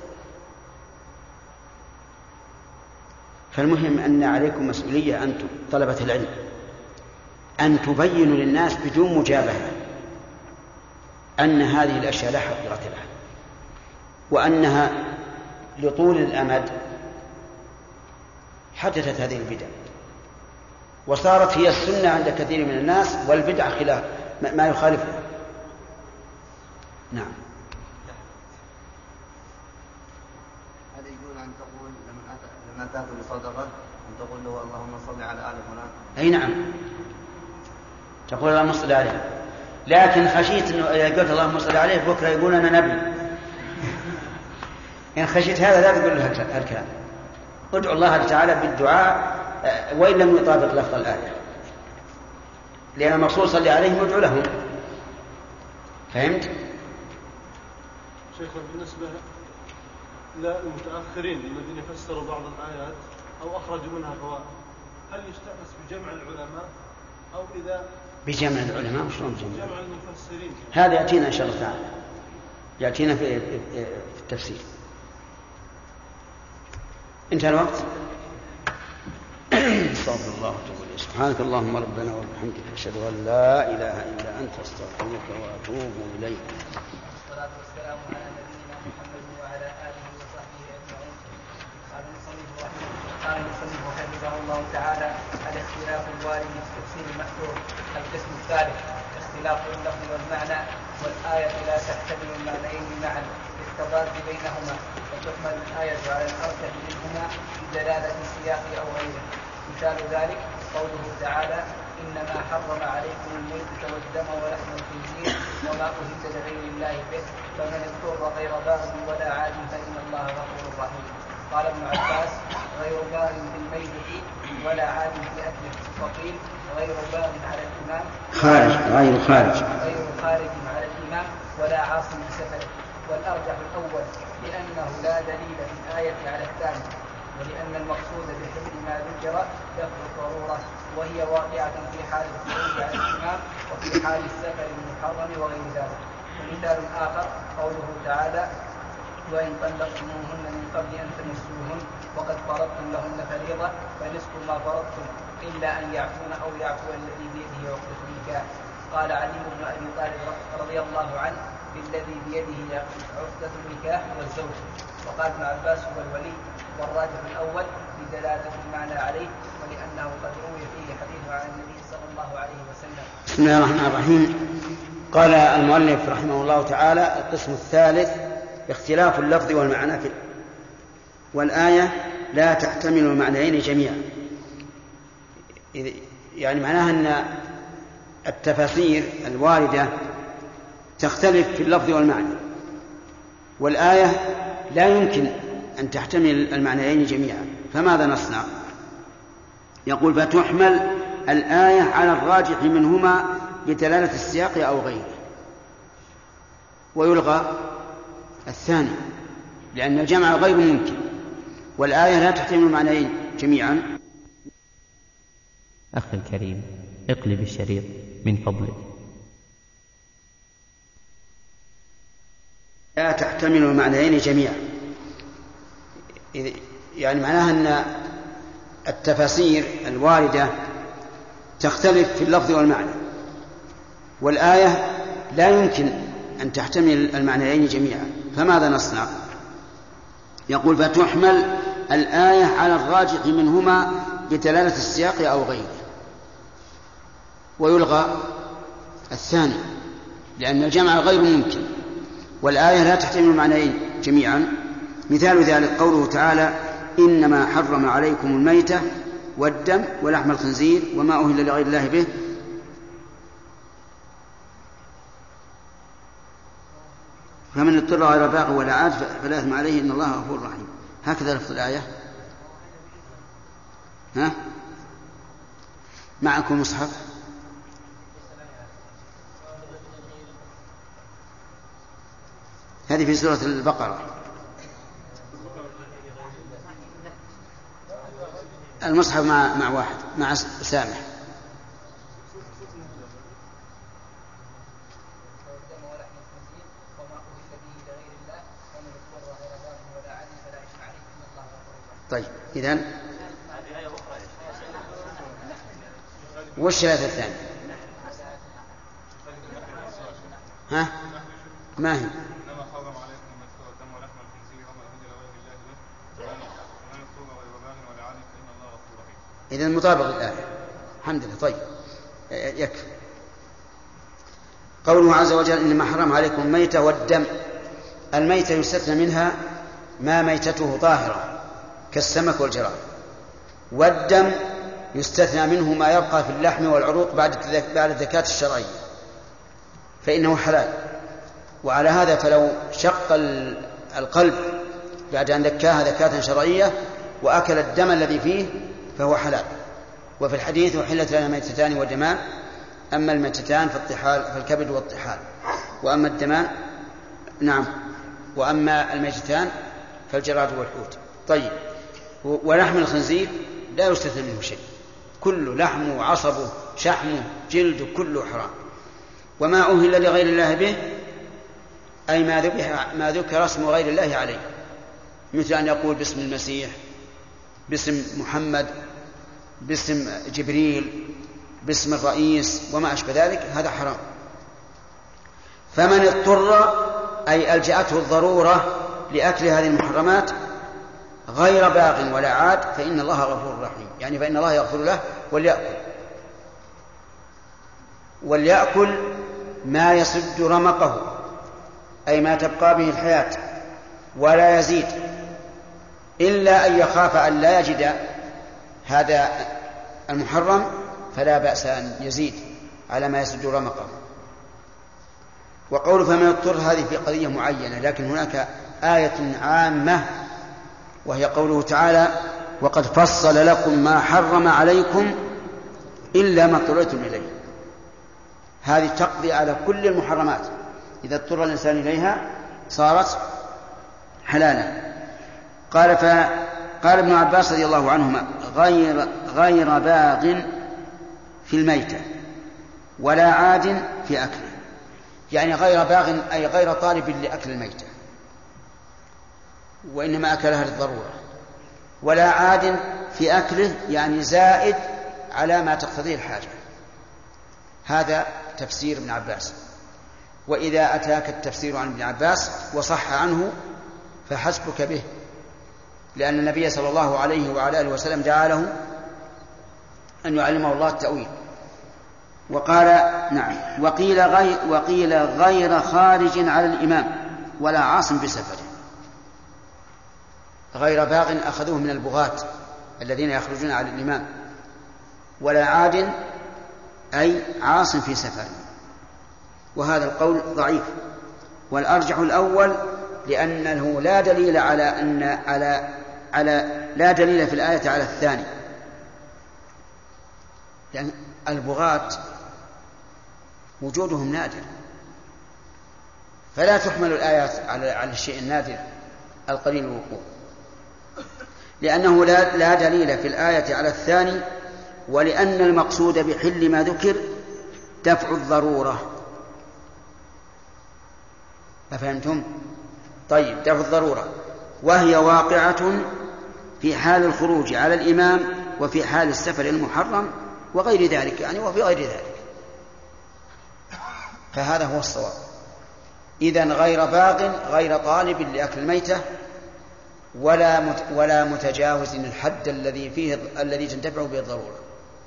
S2: فالمهم أن عليكم مسؤولية أنتم طلبة العلم أن تبينوا للناس بدون مجابهة أن هذه الأشياء لا حقيقة لها، وأنها لطول الأمد حدثت هذه البدع وصارت هي السنة عند كثير من الناس، والبدع خلاف ما يخالفها. نعم.
S4: هذا يقول أن تقول لما تأكل صدقة أن تقول له اللهم صل على آل فلان.
S2: أي نعم، تقول اللهم صل عليه، لكن خشيت أنه إذا قلت اللهم صل عليه بكرة يقول أنا نبي. إن خشيت هذا لا تقول له الكلام. ادعو الله تعالى بالدعاء وإن لم يطابق لفظ الآية، لأن المقصود صلي عليهم وادعو لهم. فهمت؟
S5: شيخ بالنسبة للمتأخرين الذين فسروا بعض الآيات أو أخرجوا منها فوائد، هل يستأنس بجمع العلماء أو إذا
S2: بجمع العلماء؟ شلون بجمع؟
S5: جمع المفسرين.
S2: هذا يأتينا إن شاء الله تعالى، يأتينا في التفسير. انتهى الوقت. استغفر الله واتوب اليه. سبحانك اللهم ربنا وبحمدك اشهد ان لا اله الا انت استغفرك واتوب اليك.
S6: والصلاه والسلام على نبينا محمد وعلى اله وصحبه اجمعين. قال المصنف رحمه الله قال المصنف حفظه الله تعالى: الاختلاف الوارد في تفسير المأثور. القسم الثالث اختلاف اللفظ والمعنى، والآية لا تحتمل المعنيين معا للتضاد بينهما، وتحمل الآية على الأرجح منهما بدلالة السياق أو غيره. مثال ذلك قوله تعالى: إنما حرم عليكم الميتة والدم ولحم الخنزير وما أهل لغير الله به فمن اضطر غير باغ ولا عاد فإن الله غفور رحيم. قال ابن عباس: غير باغ بالميتة ولا عاد في أكله. وقيل: غير باغ على الإمام غير خارج على الإمام ولا عاصم بسفره. والأرجح الأول لأنه لا دليل في الآية على الثاني، ولأن المقصود بحل ما ذكر لفظ الضرورة، وهي واقعة في حال الخروج على الإمام وفي حال السفر المحرم وغير ذلك. ومثال آخر قوله تعالى: وإن طلقتموهن من قبل أن تمسوهن وقد فرضتم لهن فريضة فنصف ما فرضتم إلا أن يعفون أو يعفو الذي بيده عقدة النكاح. قال علي بن أبي طالب رضي الله عنه: بالذي بيده عقدة النكاح والزوج. وقال ابن عباس: هو الولي. والراجح الأول بدلالة المعنى عليه، ولأنه قد روي فيه حديث عن النبي صلى الله عليه وسلم.
S2: بسم الله الرحمن الرحيم. قال المؤلف رحمه الله تعالى: القسم الثالث اختلاف اللفظ والمعنى والآية لا تحتمل المعنيين جميعا. يعني معناها أن التفاسير الواردة تختلف في اللفظ والمعنى، والآية لا يمكن أن تحتمل المعنيين جميعا، فماذا نصنع؟ يقول: فتحمل الآية على الراجح منهما بدلالة السياق أو غيره، ويلغى الثاني لأن الجمع غير ممكن، والآية لا تحتمل المعنيين جميعا.
S1: أخي الكريم، اقلب الشريط من فضلك.
S2: لا تحتمل المعنيين جميعا، يعني معناها أن التفاسير الواردة تختلف في اللفظ والمعنى، والآية لا يمكن أن تحتمل المعنيين جميعا، فماذا نصنع؟ يقول: فتحمل الآية على الراجح منهما بدلالة السياق أو غيره، ويلغى الثاني لأن الجمع غير ممكن، والآية لا تحتمل المعنيين جميعا. مثال ذلك قوله تعالى: إنما حرم عليكم الميتة والدم ولحم الخنزير وما أهل لغير الله به فمن اضطر غير باغ ولا عاد فلا إثم عليه إن الله غفور رحيم. هكذا لفظ الآية. معكم مصحف؟ هذه في سورة البقرة. المصحف مع واحد مع سامح. طيب إذن وش الآية الثانية؟ ما هي؟ إذن مطابق الآية. الحمد لله. طيب يكفي. قوله عز وجل: إنما حرم عليكم الميتة والدم. الميتة يستثنى منها ما ميتته طاهرة كالسمك والجراد، والدم يستثنى منه ما يبقى في اللحم والعروق بعد الزكاة الشرعية فإنه حلال. وعلى هذا فلو شق القلب بعد أن ذكاها زكاة شرعية وأكل الدم الذي فيه فهو حلال. وفي الحديث: وحلت لنا ميتتان ودمان، أما الميتتان فالكبد والطحال، وأما الدمان وأما الميتتان فالجراد والحوت. طيب، ولحم الخنزير لا يستثنى منه شيء، كل لحمه عصبه شحمه جلده كله حرام. وما أهل لغير الله به أي ما ذكر اسم غير الله عليه، مثل أن يقول باسم المسيح، باسم محمد، باسم جبريل، باسم الرئيس وما أشبه ذلك، هذا حرام. فمن اضطر أي ألجأته الضرورة لأكل هذه المحرمات غير باغ ولا عاد فإن الله غفور رحيم، يعني فإن الله يغفر له وليأكل ما يسد رمقه، أي ما تبقى به الحياة، ولا يزيد إلا أن يخاف أن لا يجد هذا المحرم، فلا بأس أن يزيد على ما يسد رمقه. وقول فمن اضطر هذه في قضية معينة، لكن هناك آية عامة وهي قوله تعالى وقد فصل لكم ما حرم عليكم إلا ما اضطررتم إليه. هذه تقضي على كل المحرمات، إذا اضطر الإنسان إليها صارت حلالا. قال ابن عباس رضي الله عنهما غير باغ في الميتة ولا عاد في أكله، يعني غير باغ أي غير طالب لأكل الميتة وإنما أكلها للضرورة، ولا عاد في أكله يعني زائد على ما تقتضيه الحاجة. هذا تفسير ابن عباس. وإذا أتاك التفسير عن ابن عباس وصح عنه فحسبك به، لأن النبي صلى الله عليه وعلى آله وسلم دعا له أن يعلمه الله التأويل. وقال نعم وقيل غير خارج على الإمام ولا عاصم بسفره. غير باغ أخذوه من البغاة الذين يخرجون على الإمام، ولا عاد أي عاصم في سفره. وهذا القول ضعيف، والأرجح الأول، لأنه لا دليل لا دليل في الآية على الثاني، لأن البغاة وجودهم نادر، فلا تحمل الآيات على الشيء النادر القليل الوقوع، لأنه لا دليل في الآية على الثاني، ولأن المقصود بحل ما ذكر دفع الضرورة. أفهمتم؟ طيب، دفع الضرورة، وهي واقعة في حال الخروج على الإمام وفي حال السفر المحرم وغير ذلك، يعني وفي غير ذلك، فهذا هو الصواب. إذن غير باغ غير طالب لأكل الميتة ولا متجاوز الحد الذي تنتفع به الضرورة.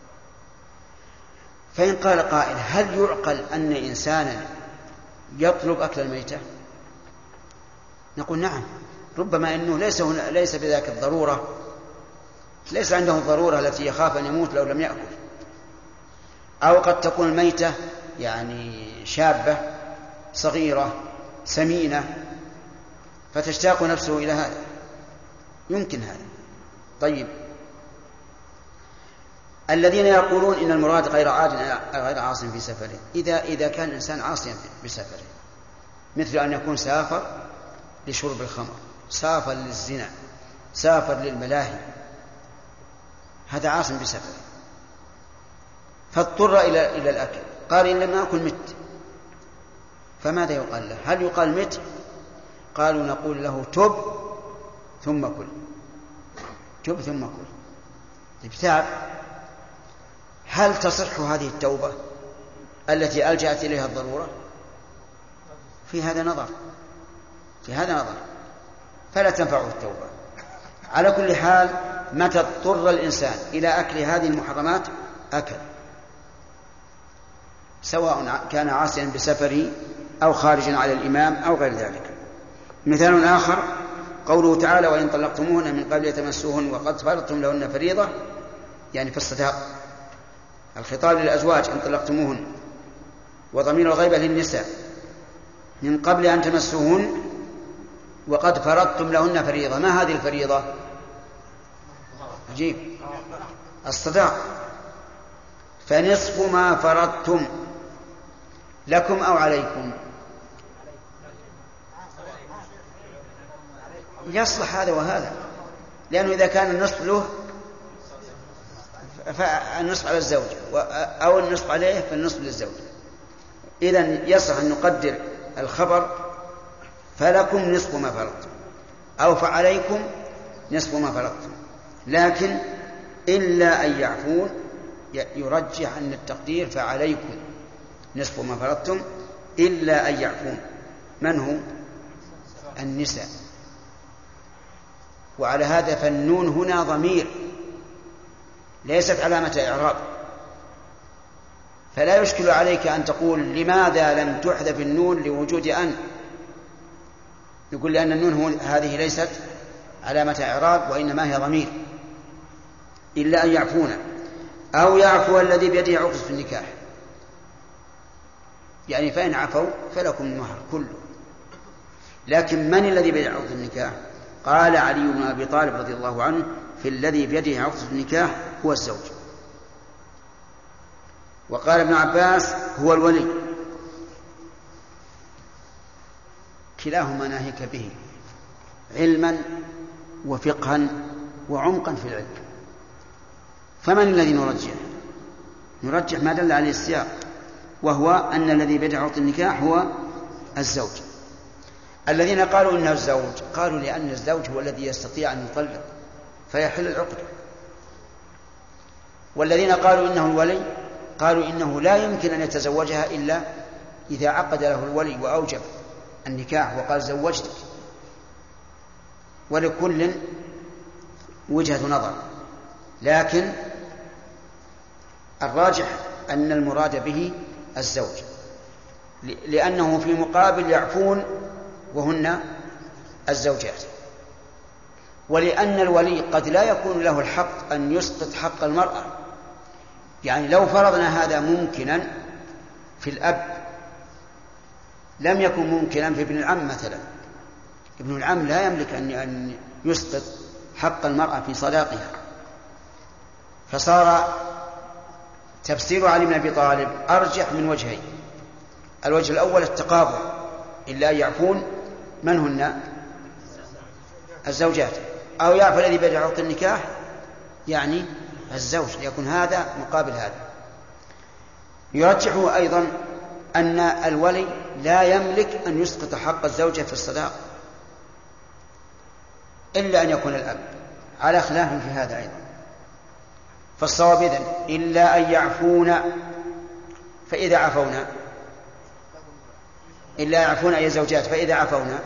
S2: فإن قال قائل هل يعقل أن إنسانا يطلب أكل الميتة؟ نقول نعم، ربما أنه ليس بذاك الضرورة، ليس عنده الضرورة التي يخاف أن يموت لو لم يأكل، أو قد تكون الميتة يعني شابة صغيرة سمينة فتشتاق نفسه إلى هذا، يمكن هذا. طيب، الذين يقولون إن المراد غير عاصم في سفره، إذا كان الإنسان عاصيا بسفره، مثل أن يكون سافر لشرب الخمر، سافر للزنا، سافر للملاهي، هذا عاصم بسفره، فاضطر إلى الأكل، قال إن لم أكل مت، فماذا يقال له؟ هل يقال مت؟ قالوا نقول له تب ثم كل، تب ثم كل، ابتاب. هل تصح هذه التوبة التي ألجأت إليها الضرورة؟ في هذا نظر، فلا تنفعه التوبة. على كل حال، متى اضطر الإنسان إلى أكل هذه المحرمات أكل، سواء كان عاصيا بسفره أو خارجا على الإمام أو غير ذلك. مثال آخر قوله تعالى وإن طلقتموهن من قبل يتمسوهن وقد فرضتم لهن فريضة، يعني في الصداق، الخطاب للأزواج إن طلقتموهن، وضمير الغيبة للنساء، من قبل أن تمسوهن وقد فرضتم لهن فريضة. ما هذه الفريضة؟ عجيب، الصداق. فنصف ما فرضتم لكم أو عليكم، يصلح هذا وهذا، لأنه إذا كان النصف له فالنصف على الزوج، أو النصف عليه فالنصف للزوج. إذن يصح أن نقدر الخبر فلكم نصف ما فرضتم، أو فعليكم نصف ما فرضتم، لكن إلا أن يعفون يرجح أن التقدير فعليكم نصف ما فرضتم إلا أن يعفون. من هو؟ النساء. وعلى هذا فالنون هنا ضمير ليست علامة إعراب، فلا يشكل عليك أن تقول لماذا لم تحذف النون لوجود أن، يقول لأن النون هذه ليست علامة إعراب وإنما هي ضمير، إلا أن يعفونا أو يعفو الذي بيده عقدة النكاح، يعني فإن عفوا فلكم المهر كله. لكن من الذي بيده عقدة النكاح؟ قال علي بن أبي طالب رضي الله عنه في الذي بيده عقدة النكاح هو الزوج. وقال ابن عباس هو الولي. كلاهما ناهيك به علما وفقها وعمقا في العلم. فمن الذي نرجح؟ نرجح ما دل عليه السياق، وهو أن الذي بيده عقدة النكاح هو الزوج. الذين قالوا إنه الزوج قالوا لأن الزوج هو الذي يستطيع أن يطلق فيحل العقد، والذين قالوا إنه الولي قالوا إنه لا يمكن أن يتزوجها إلا إذا عقد له الولي وأوجب النكاح وقال زوجتك. ولكل وجهة نظر، لكن الراجح أن المراد به الزوج، لأنه في مقابل يعفون وهن الزوجات، ولأن الولي قد لا يكون له الحق أن يسقط حق المرأة. يعني لو فرضنا هذا ممكنا في الأب لم يكن ممكنا في ابن العم مثلا. ابن العم لا يملك أن يسقط حق المرأة في صداقها، فصار تفسير علي بن أبي طالب أرجح من وجهين. الوجه الأول التقابل، إلا يعفون من هن الزوجات، أو يعفو الذي بيده عقد النكاح يعني الزوج، يكون هذا مقابل هذا. يرجح أيضا أن الولي لا يملك أن يسقط حق الزوجة في الصداق إلا أن يكون الأب، على خلاف في هذا أيضا. فالصواب إذن إلا أن يعفون، فإذا عفونا إلا يعفون أي زوجات، فإذا عفونا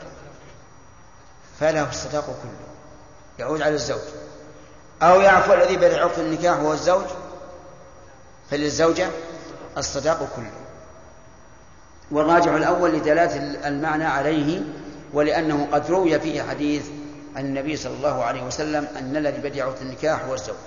S2: فله الصداق كله يعود على الزوج، أو يعفو الذي بيده عقد النكاح هو الزوج فللزوجة الصداق كله. والراجع الأول لدلالة المعنى عليه، ولأنه قد روي فيه حديث عن النبي صلى الله عليه وسلم أن الذي بيده عقد النكاح هو الزوج.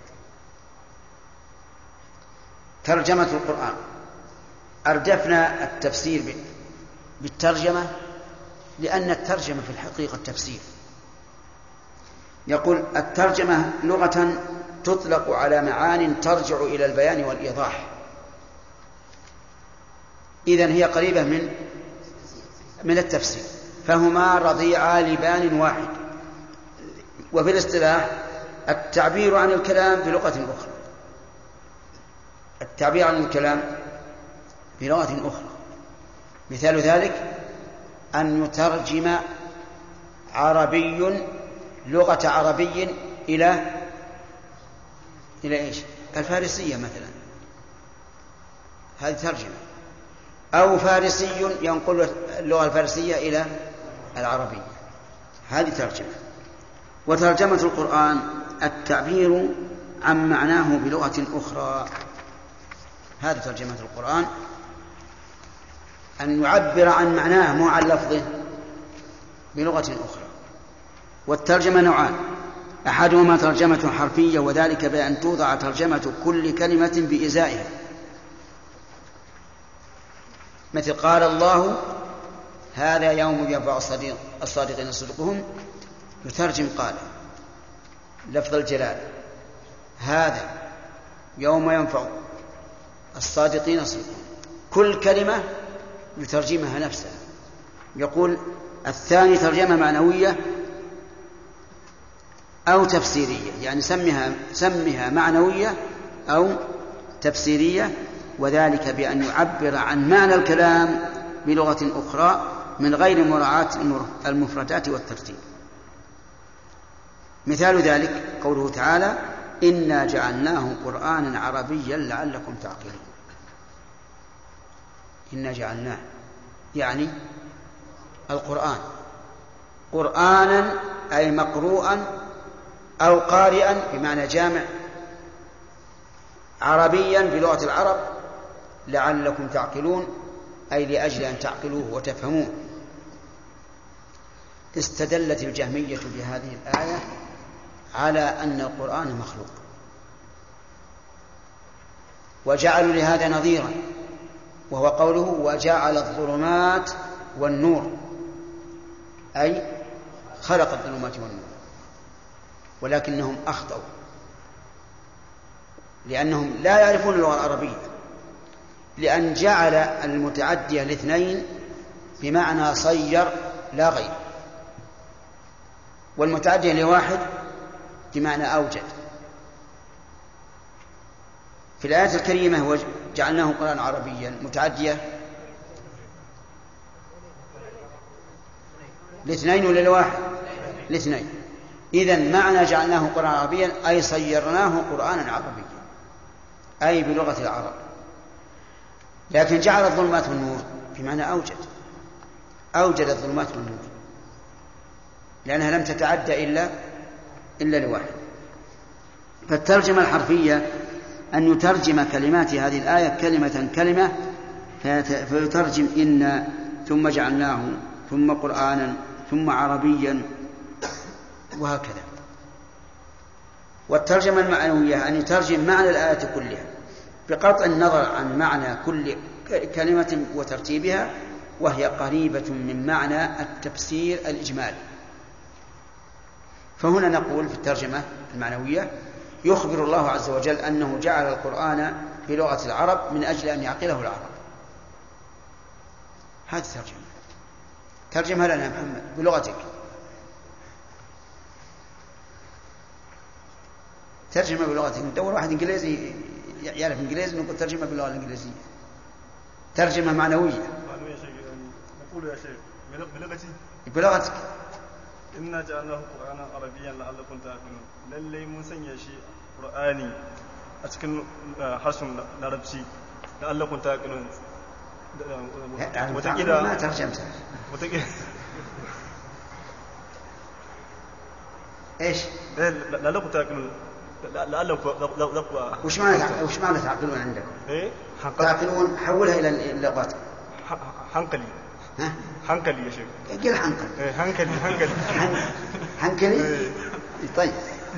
S2: ترجمة القرآن، أردفنا التفسير بالترجمة لأن الترجمة في الحقيقة التفسير. يقول الترجمة لغة تطلق على معان ترجع إلى البيان والإيضاح، إذن هي قريبة من التفسير، فهما رضيعا لبان واحد. وفي الاصطلاح التعبير عن الكلام بلغة أخرى، التعبير عن الكلام بلغة أخرى. مثال ذلك أن يترجم عربي لغة عربي إلى إيش؟ الفارسية مثلا، هذه ترجمة. أو فارسي ينقل اللغة الفارسية إلى العربية، هذه ترجمة. وترجمة القرآن التعبير عن معناه بلغة أخرى، هذه ترجمة القرآن، أن يعبر عن معناه مو عن لفظه بلغة أخرى. والترجمة نوعان، أحدهما ترجمة حرفية، وذلك بأن توضع ترجمة كل كلمة بإزائها، مثل قال الله هذا يوم ينفع الصادقين صدقهم، يترجم قال لفظ الجلال، هذا يوم ينفع الصادقين صدقهم، كل كلمة يترجمها نفسها. يقول الثاني ترجمة معنوية أو تفسيرية، يعني سمها معنوية أو تفسيرية، وذلك بأن يعبر عن معنى الكلام بلغة أخرى من غير مراعاة المفردات والترتيب. مثال ذلك قوله تعالى إنا جعلناه قرآنا عربيا لعلكم تعقلون. إنا جعلناه يعني القرآن قرآنا أي مقروءا أو قارئا بمعنى جامع عربيا بلغة العرب لعلكم تعقلون، أي لأجل أن تعقلوه وتفهموه. استدلت الجهمية بهذه الآية على أن القرآن مخلوق، وجعلوا لهذا نظيرا، وهو قوله وجعل الظلمات والنور، أي خلق الظلمات والنور. ولكنهم أخطأوا، لأنهم لا يعرفون اللغة العربية، لأن جعل المتعدية الاثنين بمعنى صير لا غير، والمتعدية لواحد بمعنى أوجد. في الآية الكريمة وجعلناه قرآن عربيا متعدية الاثنين ولا الواحد؟ الاثنين. إذن معنى جعلناه قرآن عربيا أي صيرناه قرآنا عربيا، أي بلغة العرب. لكن جعل الظلمات والنور بمعنى أوجد الظلمات والنور، لأنها لم تتعدى إلا لواحد. فالترجمة الحرفية أن يترجم كلمات هذه الآية كلمة كلمة، فيترجم إن ثم جعلناه ثم قرآنا ثم عربيا وهكذا. والترجمة المعنوية أن يترجم معنى الآية كلها بقطع النظر عن معنى كل كلمة وترتيبها، وهي قريبة من معنى التفسير الإجمالي. فهنا نقول في الترجمة المعنوية يخبر الله عز وجل أنه جعل القرآن بلغة العرب من أجل أن يعقله العرب. هذه الترجمة. ترجمها لنا يا محمد بلغتك. ترجمة بلغتك. ندور واحد إنجليزي يعرف إنجليزي نقول ترجمة باللغة الإنجليزية. ترجمة معنوية.
S7: نقول يا شيخ بلغتي.
S2: بلغتك.
S7: إنا جعلناه قرآنا عربيا لعلكم تعقلون. للي من سنيا شيء قرآني أتكلم حرشم العربي لعلكم تعقلون.
S2: وتقيل ما ترجمت. إيش؟
S7: لعلكم تعقلون. لعلكم
S2: وش معنى تعقلون عندك؟
S7: إيه؟
S2: تعقلون حولها إلى اللغات.
S7: حنقلي.
S2: ها؟
S7: حنقلي يا شيخ.
S2: قل حنقل.
S7: إيه حنقلي.
S2: حنقلي. طيب.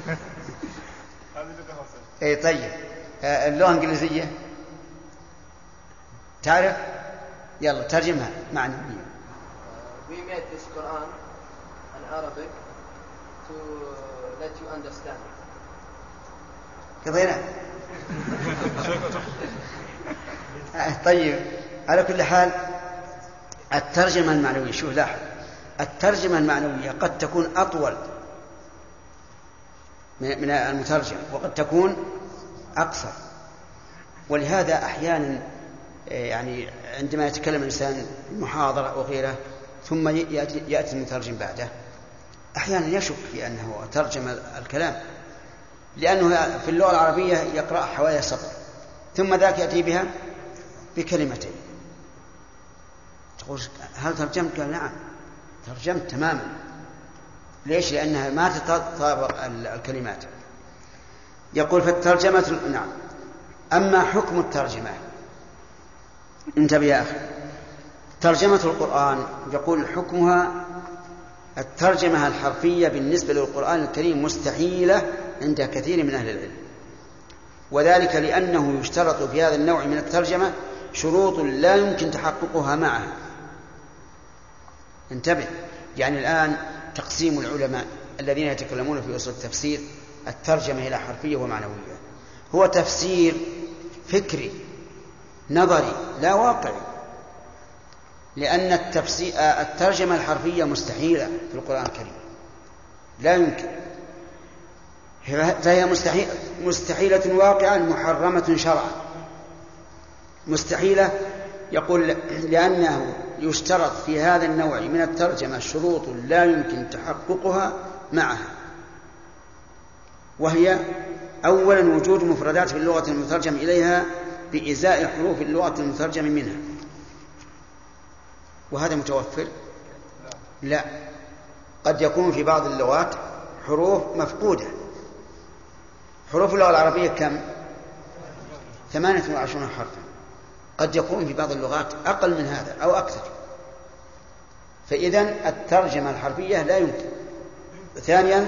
S2: إيه طيب. اللغة الإنجليزية تعرف؟ يلا ترجمها معنى.
S8: We made this Quran in Arabic to let you understand.
S2: قضينا. طيب على كل حال الترجمة المعنوية، شوف لاحظ، الترجمة المعنوية قد تكون أطول من المترجم وقد تكون أقصر. ولهذا أحيانا يعني عندما يتكلم الإنسان محاضرة وغيره ثم يأتي المترجم بعده أحيانا يشك في أنه ترجم الكلام، لأنه في اللغة العربية يقرأ حوالي سطر ثم ذاك يأتي بها بكلمتين. تقول هل ترجمت؟ قال نعم ترجمت تماما. ليش؟ لأنها ما تطابق الكلمات. يقول فالترجمة نعم. أما حكم الترجمة، انتبه يا أخي، ترجمة القرآن يقول حكمها الترجمة الحرفية بالنسبة للقرآن الكريم مستحيلة عند كثير من أهل العلم، وذلك لأنه يشترط في هذا النوع من الترجمة شروط لا يمكن تحققها معها. انتبه، يعني الآن تقسيم العلماء الذين يتكلمون في أصول التفسير الترجمة إلى حرفية ومعنوية هو تفسير فكري نظري لا واقعي، لأن الترجمة الحرفية مستحيلة في القرآن الكريم لا يمكن، فهي مستحيلة واقعا محرمة شرعا. مستحيلة يقول لأنه يشترط في هذا النوع من الترجمة شروط لا يمكن تحققها معها، وهي أولا وجود مفردات في اللغة المترجم إليها بإزاء حروف اللغة المترجم منها، وهذا متوفر؟ لا، قد يكون في بعض اللغات حروف مفقودة. حروف اللغة العربية كم؟ 28 حرفا. قد يكون في بعض اللغات أقل من هذا أو أكثر، فإذن الترجمة الحرفية لا يمكن. ثانيا،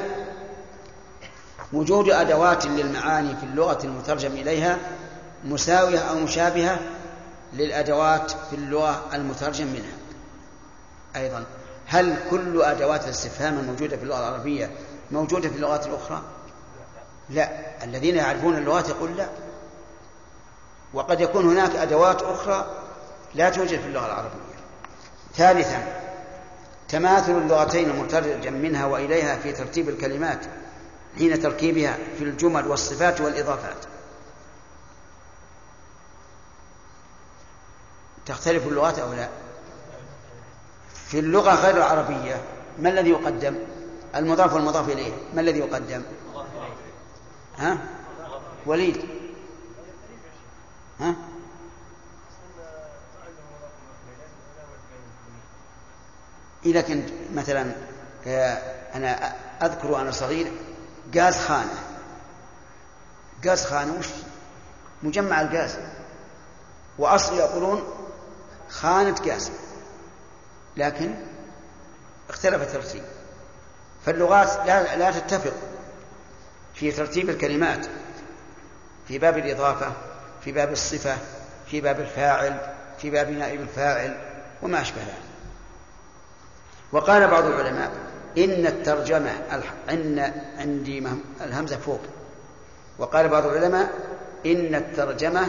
S2: وجود أدوات للمعاني في اللغة المترجم إليها مساوية أو مشابهة للأدوات في اللغة المترجم منها. أيضا، هل كل أدوات الاستفهام الموجودة في اللغة العربية موجودة في اللغات الأخرى؟ لا. الذين يعرفون اللغات يقول لا. وقد يكون هناك أدوات أخرى لا توجد في اللغة العربية. ثالثا، تماثل اللغتين المترجم منها وإليها في ترتيب الكلمات حين تركيبها في الجمل والصفات والإضافات. تختلف اللغات أو لا؟ في اللغة غير العربية ما الذي يقدم؟ المضاف والمضاف إليه. ما الذي يقدم؟ ها؟ وليد. ها؟ إذا كنت مثلا أنا أذكر أنا صغير غاز خانة. غاز خانة وش؟ مجمع الغاز، وأصل يقولون خانة غاز، لكن اختلف الترتيب. فاللغات لا تتفق في ترتيب الكلمات في باب الإضافة، في باب الصفة، في باب الفاعل، في باب نائب الفاعل وما أشبه ذلك. وقال بعض العلماء إن الترجمة عندي الهمزة فوق. وقال بعض العلماء إن الترجمة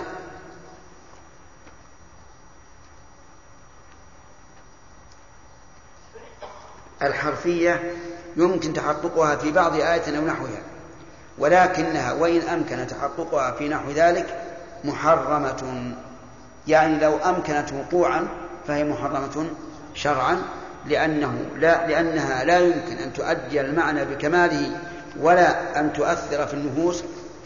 S2: الحرفية يمكن تحققها في بعض آية أو نحوها، ولكنها وإن أمكن تحققها في نحو ذلك محرمة. يعني لو أمكنت وقوعا فهي محرمة شرعا، لأنها لا يمكن أن تؤدي المعنى بكماله ولا أن تؤثر في النفوس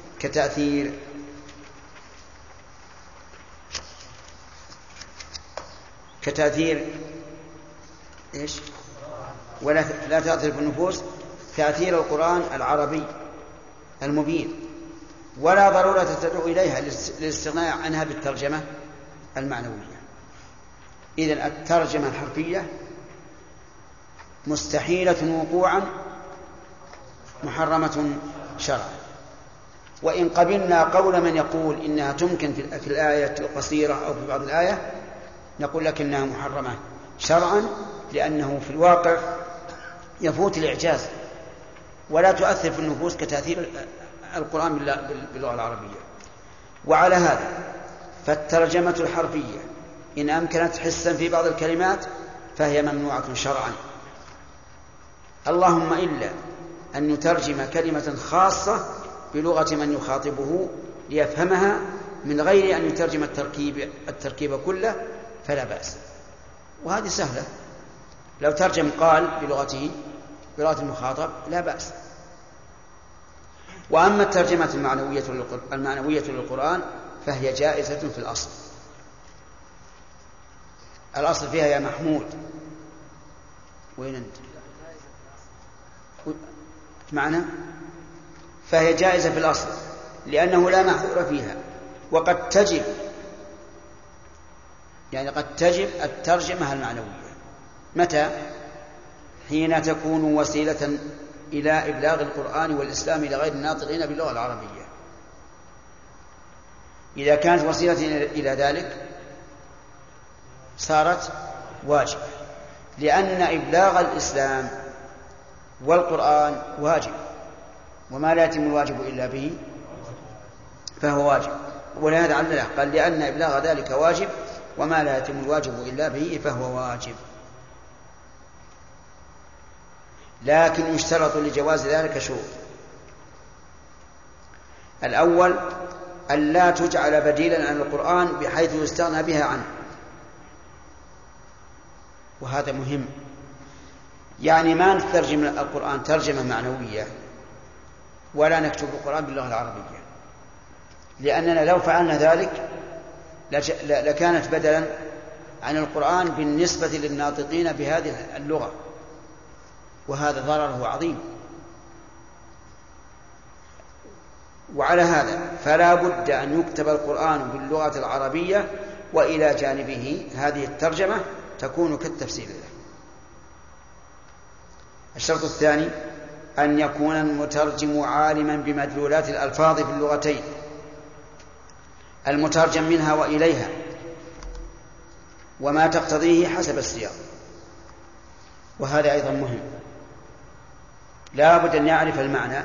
S2: كتأثير إيش؟ ولا تأثر في النفوس تأثير القرآن العربي المبين، ولا ضرورة تدعو إليها للاستغناء عنها بالترجمة المعنوية. إذن الترجمة الحرفية مستحيلة وقوعا، محرمة شرعا. وإن قبلنا قول من يقول إنها تمكن في الآية القصيرة أو في بعض الآية، نقول لكنها محرمة شرعا، لأنه في الواقع يفوت الإعجاز ولا تؤثر في النفوس كتأثير القرآن باللغة العربية. وعلى هذا فالترجمة الحرفية إن أمكنت حسا في بعض الكلمات فهي ممنوعة شرعا، اللهم إلا أن يترجم كلمة خاصة بلغة من يخاطبه ليفهمها من غير أن يترجم التركيب كله فلا بأس، وهذه سهلة. لو ترجم قال بلغته بلغة المخاطب لا بأس. وأما الترجمة المعنوية للقرآن فهي جائزة في الأصل. الأصل فيها يا محمود. وين أنت؟ معنى فهي جائزة في الأصل لأنه لا محذور فيها. وقد تجب قد تجب الترجمة المعنوية. متى؟ حين تكون وسيلة إلى إبلاغ القرآن والإسلام إلى غير الناطقين باللغة العربية. إذا كانت وسيلة إلى ذلك صارت واجب، لأن إبلاغ الإسلام والقرآن واجب، وما لا يتم الواجب إلا به فهو واجب. ولهذا علّله قال لأن إبلاغ ذلك واجب وما لا يتم الواجب إلا به فهو واجب. لكن يشترط لجواز ذلك شروط. الأول أن لا تجعل بديلا عن القرآن بحيث يستغنى بها عنه، وهذا مهم. يعني ما نترجم القرآن ترجمة معنوية ولا نكتب القرآن باللغة العربية، لأننا لو فعلنا ذلك لكانت بدلا عن القرآن بالنسبة للناطقين بهذه اللغة. وهذا ضرره عظيم. وعلى هذا فلا بد أن يكتب القرآن باللغة العربية، وإلى جانبه هذه الترجمة تكون كالتفسير له. الشرط الثاني أن يكون المترجم عالما بمدلولات الألفاظ في اللغتين، المترجم منها وإليها، وما تقتضيه حسب السياق. وهذا أيضا مهم، لا بد أن يعرف المعنى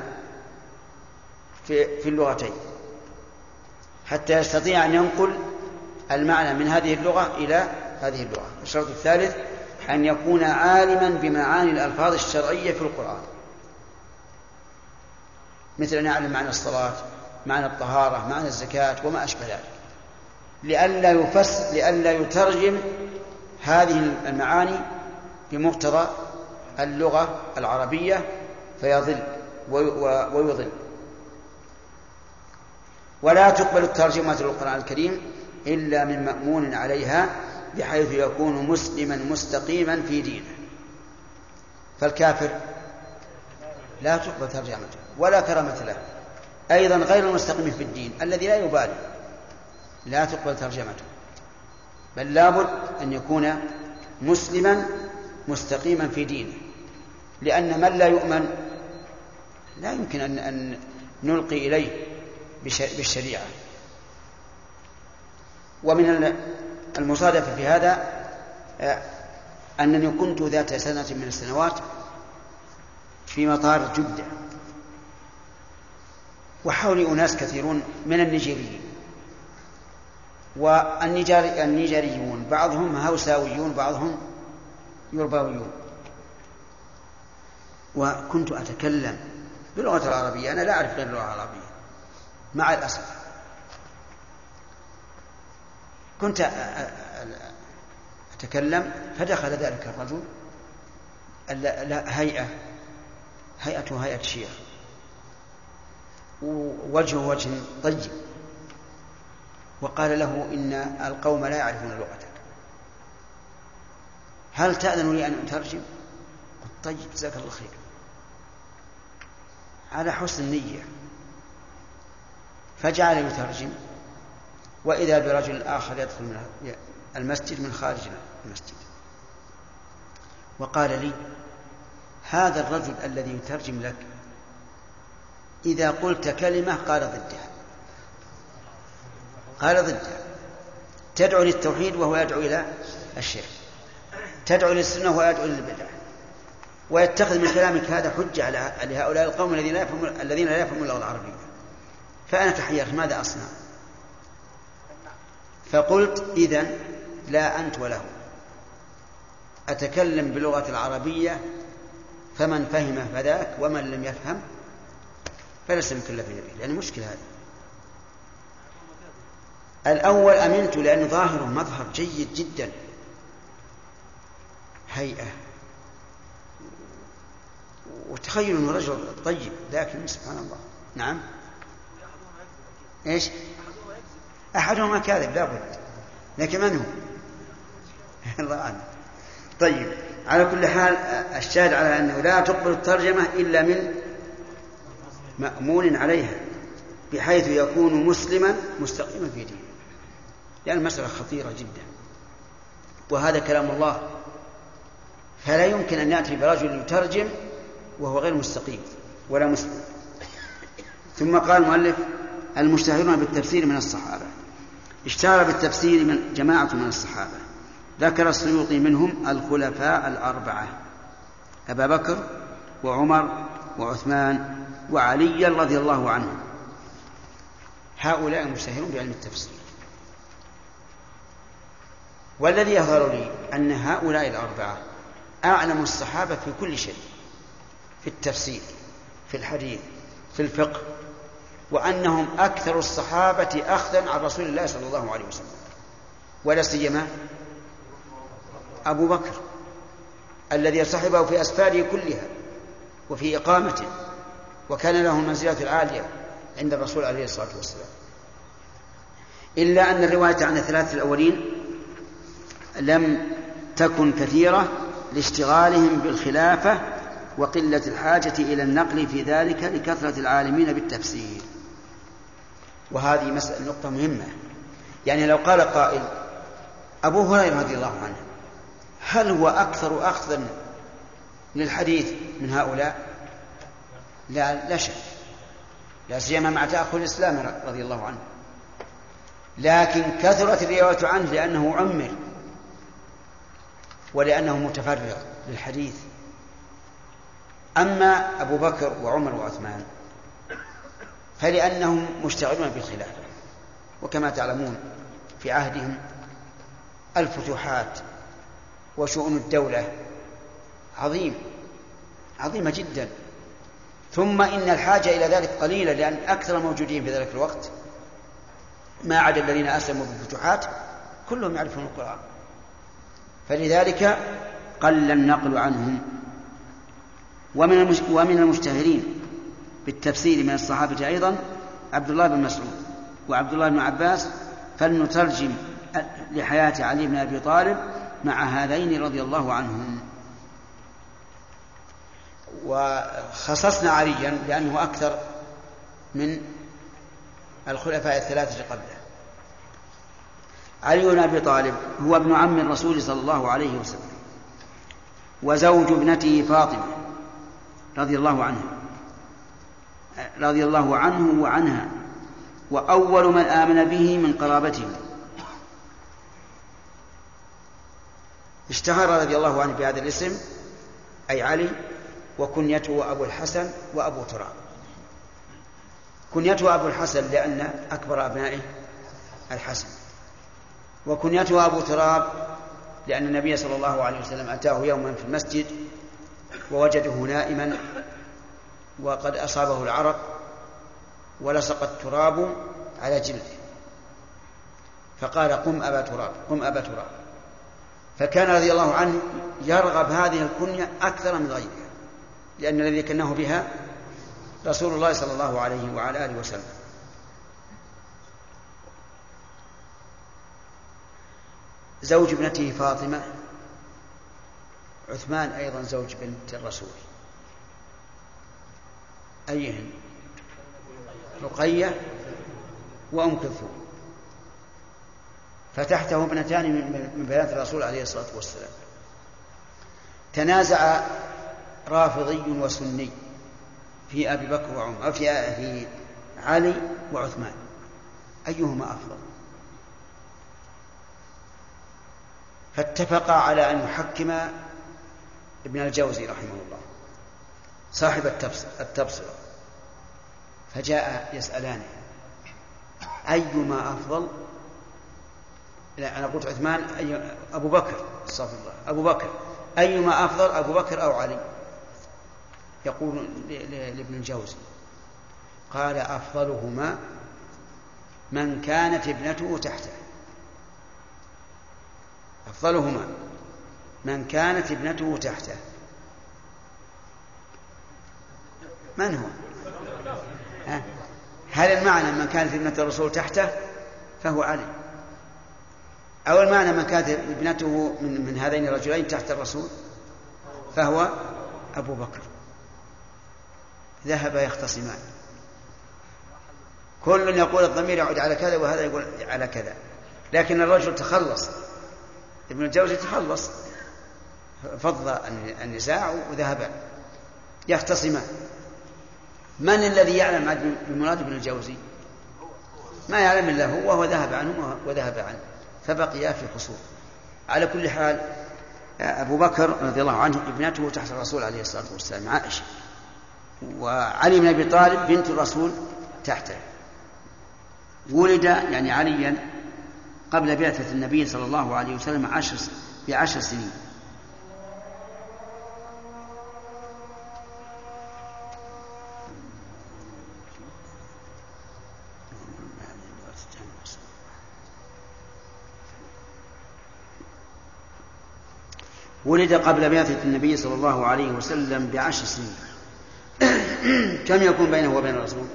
S2: في اللغتين حتى يستطيع أن ينقل المعنى من هذه اللغة إلى هذه اللغة. الشرط الثالث أن يكون عالما بمعاني الألفاظ الشرعية في القرآن، مثل أن يعلم معنى الصلاة، معنى الطهارة، معنى الزكاة وما أشبه ذلك، لئلا يترجم هذه المعاني بمقتضى اللغة العربية فيضل ويضل. ولا تقبل الترجمة للقرآن الكريم إلا من مأمون عليها بحيث يكون مسلما مستقيما في دينه. فالكافر لا تقبل ترجمته ولا كرامة له، أيضا غير المستقيم في الدين الذي لا يبالي لا تقبل ترجمته، بل لابد أن يكون مسلما مستقيما في دينه، لأن من لا يؤمن لا يمكن أن نلقي إليه بالشريعة. ومن المصادفة في هذا أنني كنت ذات سنة من السنوات في مطار جدة، وحولي أناس كثيرون من النيجيريين، والنيجيريون بعضهم هوساويون بعضهم يرباويون، وكنت أتكلم باللغة العربية، أنا لا أعرف غير اللغة العربية مع الأسف. كنت أتكلم فدخل ذلك الرجل هيئته هيئة شيخ، ووجهه وجه طيب، وقال له إن القوم لا يعرفون لغتك، هل تأذن لي أن أترجم؟ قلت طيب جزاك الله خير، على حسن النية. فجعل يترجم، وإذا برجل آخر يدخل من المسجد من خارج المسجد، وقال لي هذا الرجل الذي يترجم لك إذا قلت كلمة قال ضدها، تدعو للتوحيد وهو يدعو إلى الشرك، تدعو للسنة وهو يدعو للبدع، ويتخذ من كلامك هذا حجة على هؤلاء القوم الذين لا يفهمون اللغة العربية. فأنا تحيرت ماذا أصنع؟ فقلت إذن لا أنت وله، أتكلم باللغة العربية فمن فهم فذاك ومن لم يفهم فليس مكلفين به، لأن مشكلة هذه. الأول أمنت لأن ظاهره مظهر جيد جدا، هيئة، وتخيل أنه رجل طيب، لكن سبحان الله. نعم، إيش؟ أحدهما كاذب لا بد، لكن من هو؟ الله أعلم. طيب، على كل حال الشاهد على أنه لا تقبل الترجمة إلا من مأمون عليها بحيث يكون مسلما مستقيما في دينه، لأن المسألة خطيرة جدا، وهذا كلام الله، فلا يمكن أن يأتي برجل يترجم وهو غير مستقيم ولا مسلم. ثم قال المؤلف المشتهرون بالتفسير من الصحابة. اشتهر بالتفسير من جماعة من الصحابة، ذكر السيوطي منهم الخلفاء الأربعة أبا بكر وعمر وعثمان وعلي رضي الله عنهم، هؤلاء مشتهرون بعلم التفسير. والذي يظهر لي أن هؤلاء الأربعة أعلم الصحابة في كل شيء، في التفسير، في الحديث، في الفقه، وأنهم أكثر الصحابة أخذا عن رسول الله صلى الله عليه وسلم، ولا سيما أبو بكر الذي صحبه في أسفاره كلها وفي إقامته، وكان له المنزلة العالية عند الرسول عليه الصلاة والسلام. إلا أن الرواية عن الثلاثة الأولين لم تكن كثيرة لاشتغالهم بالخلافة وقلة الحاجة إلى النقل في ذلك لكثرة العالمين بالتفسير. وهذه مسألة نقطة مهمة. يعني لو قال قائل أبو هريرة رضي الله عنه هل هو أكثر أخذا للحديث من هؤلاء؟ لا شك، لا سيما مع تأخر الإسلام رضي الله عنه، لكن كثرت الرواية عنه لأنه عمر ولأنه متفرغ للحديث. أما أبو بكر وعمر وعثمان فلأنهم مشتغلون بالخلافة، وكما تعلمون في عهدهم الفتوحات وشؤون الدولة عظيمة جدا، ثم إن الحاجة إلى ذلك قليلة، لأن أكثر الموجودين في ذلك الوقت ما عدا الذين أسلموا بالفتوحات كلهم يعرفون القرآن، فلذلك قل النقل عنهم. ومن المشتهرين بالتفسير من الصحابة أيضا عبد الله بن مسعود وعبد الله بن عباس، فلنترجم لحياة علي بن أبي طالب مع هذين رضي الله عنهم. وخصصنا عليا لأنه أكثر من الخلفاء الثلاثة قبله. علي بن أبي طالب هو ابن عم الرسول صلى الله عليه وسلم، وزوج ابنته فاطمة رضي الله عنه وعنها، وأول من آمن به من قرابته. اشتهر رضي الله عنه بهذا الاسم أي علي، وكنيته أبو الحسن وأبو تراب. كنيته أبو الحسن لأن أكبر أبنائه الحسن، وكنيته أبو تراب لأن النبي صلى الله عليه وسلم أتاه يوما في المسجد ووجده نائما وقد أصابه العرق ولصق التراب على جلده، فقال قم أبا تراب قم أبا تراب. فكان رضي الله عنه يرغب هذه الكنية أكثر من غيرها، لأن الذي كناه بها رسول الله صلى الله عليه وعلى آله وسلم. زوج ابنته فاطمة، عثمان أيضا زوج بنت الرسول، أيهن؟ رقية وأم كلثوم، فتحته ابنتان من بنات الرسول عليه الصلاة والسلام. تنازع رافضي وسني في أبي بكر وعمر، في علي وعثمان، أيهما أفضل؟ فاتفقا على أن يحكم ابن الجوزي رحمه الله صاحب التبصرة، فجاء يسألانه أيما أفضل؟ لا، أنا قلت عثمان، أبو بكر، استغفر الله، أبو بكر، أيما أفضل، أبو بكر أو علي؟ يقول لابن الجوزي قال أفضلهما من كانت ابنته تحته، أفضلهما من كانت ابنته تحته. من هو؟ هل المعنى من كانت ابنة الرسول تحته فهو علي، أو المعنى من كانت ابنته من هذين الرجلين تحت الرسول فهو أبو بكر؟ ذهب يختصمان، كل يقول الضمير يعود على كذا وهذا يقول على كذا، لكن الرجل تخلص، ابن الجوزي تخلص، فض النزاع وذهب يختصمان. من الذي يعلم بمراد ابن الجوزي؟ ما يعلم إلا هو، وهو ذهب عنه وذهب عنه، فبقي في خصوم. على كل حال أبو بكر رضي الله عنه ابنته تحت الرسول عليه الصلاة والسلام عائشة، وعلي بن أبي طالب بنت الرسول تحته. ولد يعني عليا قبل بعثة النبي صلى الله عليه وسلم ب10 سنين. ولد قبل بعثة النبي صلى الله عليه وسلم ب10 سنين. كم يكون بينه وبين الرسول؟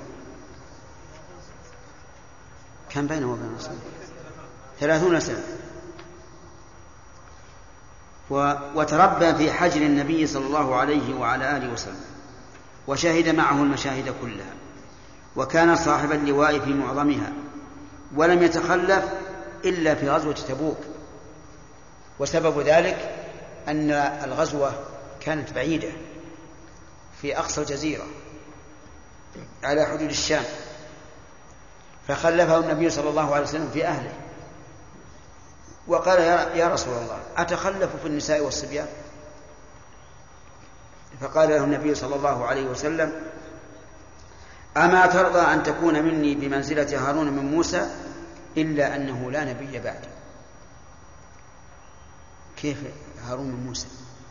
S2: كم بينه وبين الرسول؟ 30 سنة. وتربى في حجر النبي صلى الله عليه وعلى آله وسلم، وشهد معه المشاهد كلها، وكان صاحب اللواء في معظمها، ولم يتخلف إلا في غزوة تبوك. وسبب ذلك أن الغزوة كانت بعيدة في أقصى الجزيرة على حدود الشام، فخلفه النبي صلى الله عليه وسلم في أهله، وقال يا رسول الله أتخلف في النساء والصبيان؟ فقال له النبي صلى الله عليه وسلم أما ترضى أن تكون مني بمنزلة هارون من موسى إلا أنه لا نبي بعدي. كيف هارون من موسى؟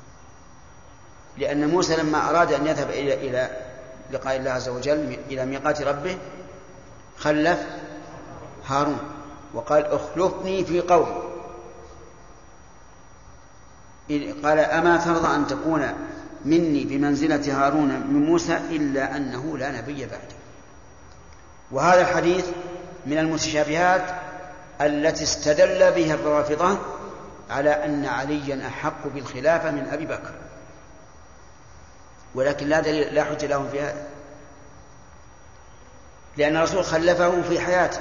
S2: لأن موسى لما أراد أن يذهب إلى لقاء الله عز وجل إلى ميقات ربه خلف هارون وقال اخلفني في قومي. قال أما ترضى أن تكون مني بمنزلة هارون من موسى إلا أنه لا نبي بعدي. وهذا الحديث من المتشابهات التي استدل بها الرافضة على أن عليا أحق بالخلافة من أبي بكر، ولكن لا حجة لهم في هذا، لأن الرسول خلفه في حياته،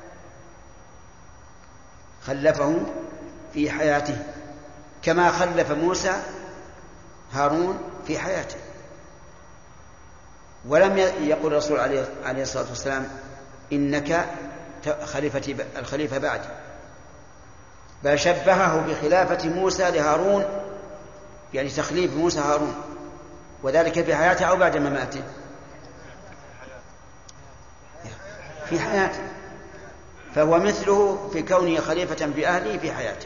S2: خلفه في حياته كما خلف موسى هارون في حياته. ولم يقل الرسول عليه الصلاة والسلام إنك الخليفة بعدي، بل شبهه بخلافة موسى لهارون، يعني تخليف موسى هارون، وذلك في حياته أو بعد مماته؟ في حياته، فهو مثله في كونه خليفة بأهله في حياته،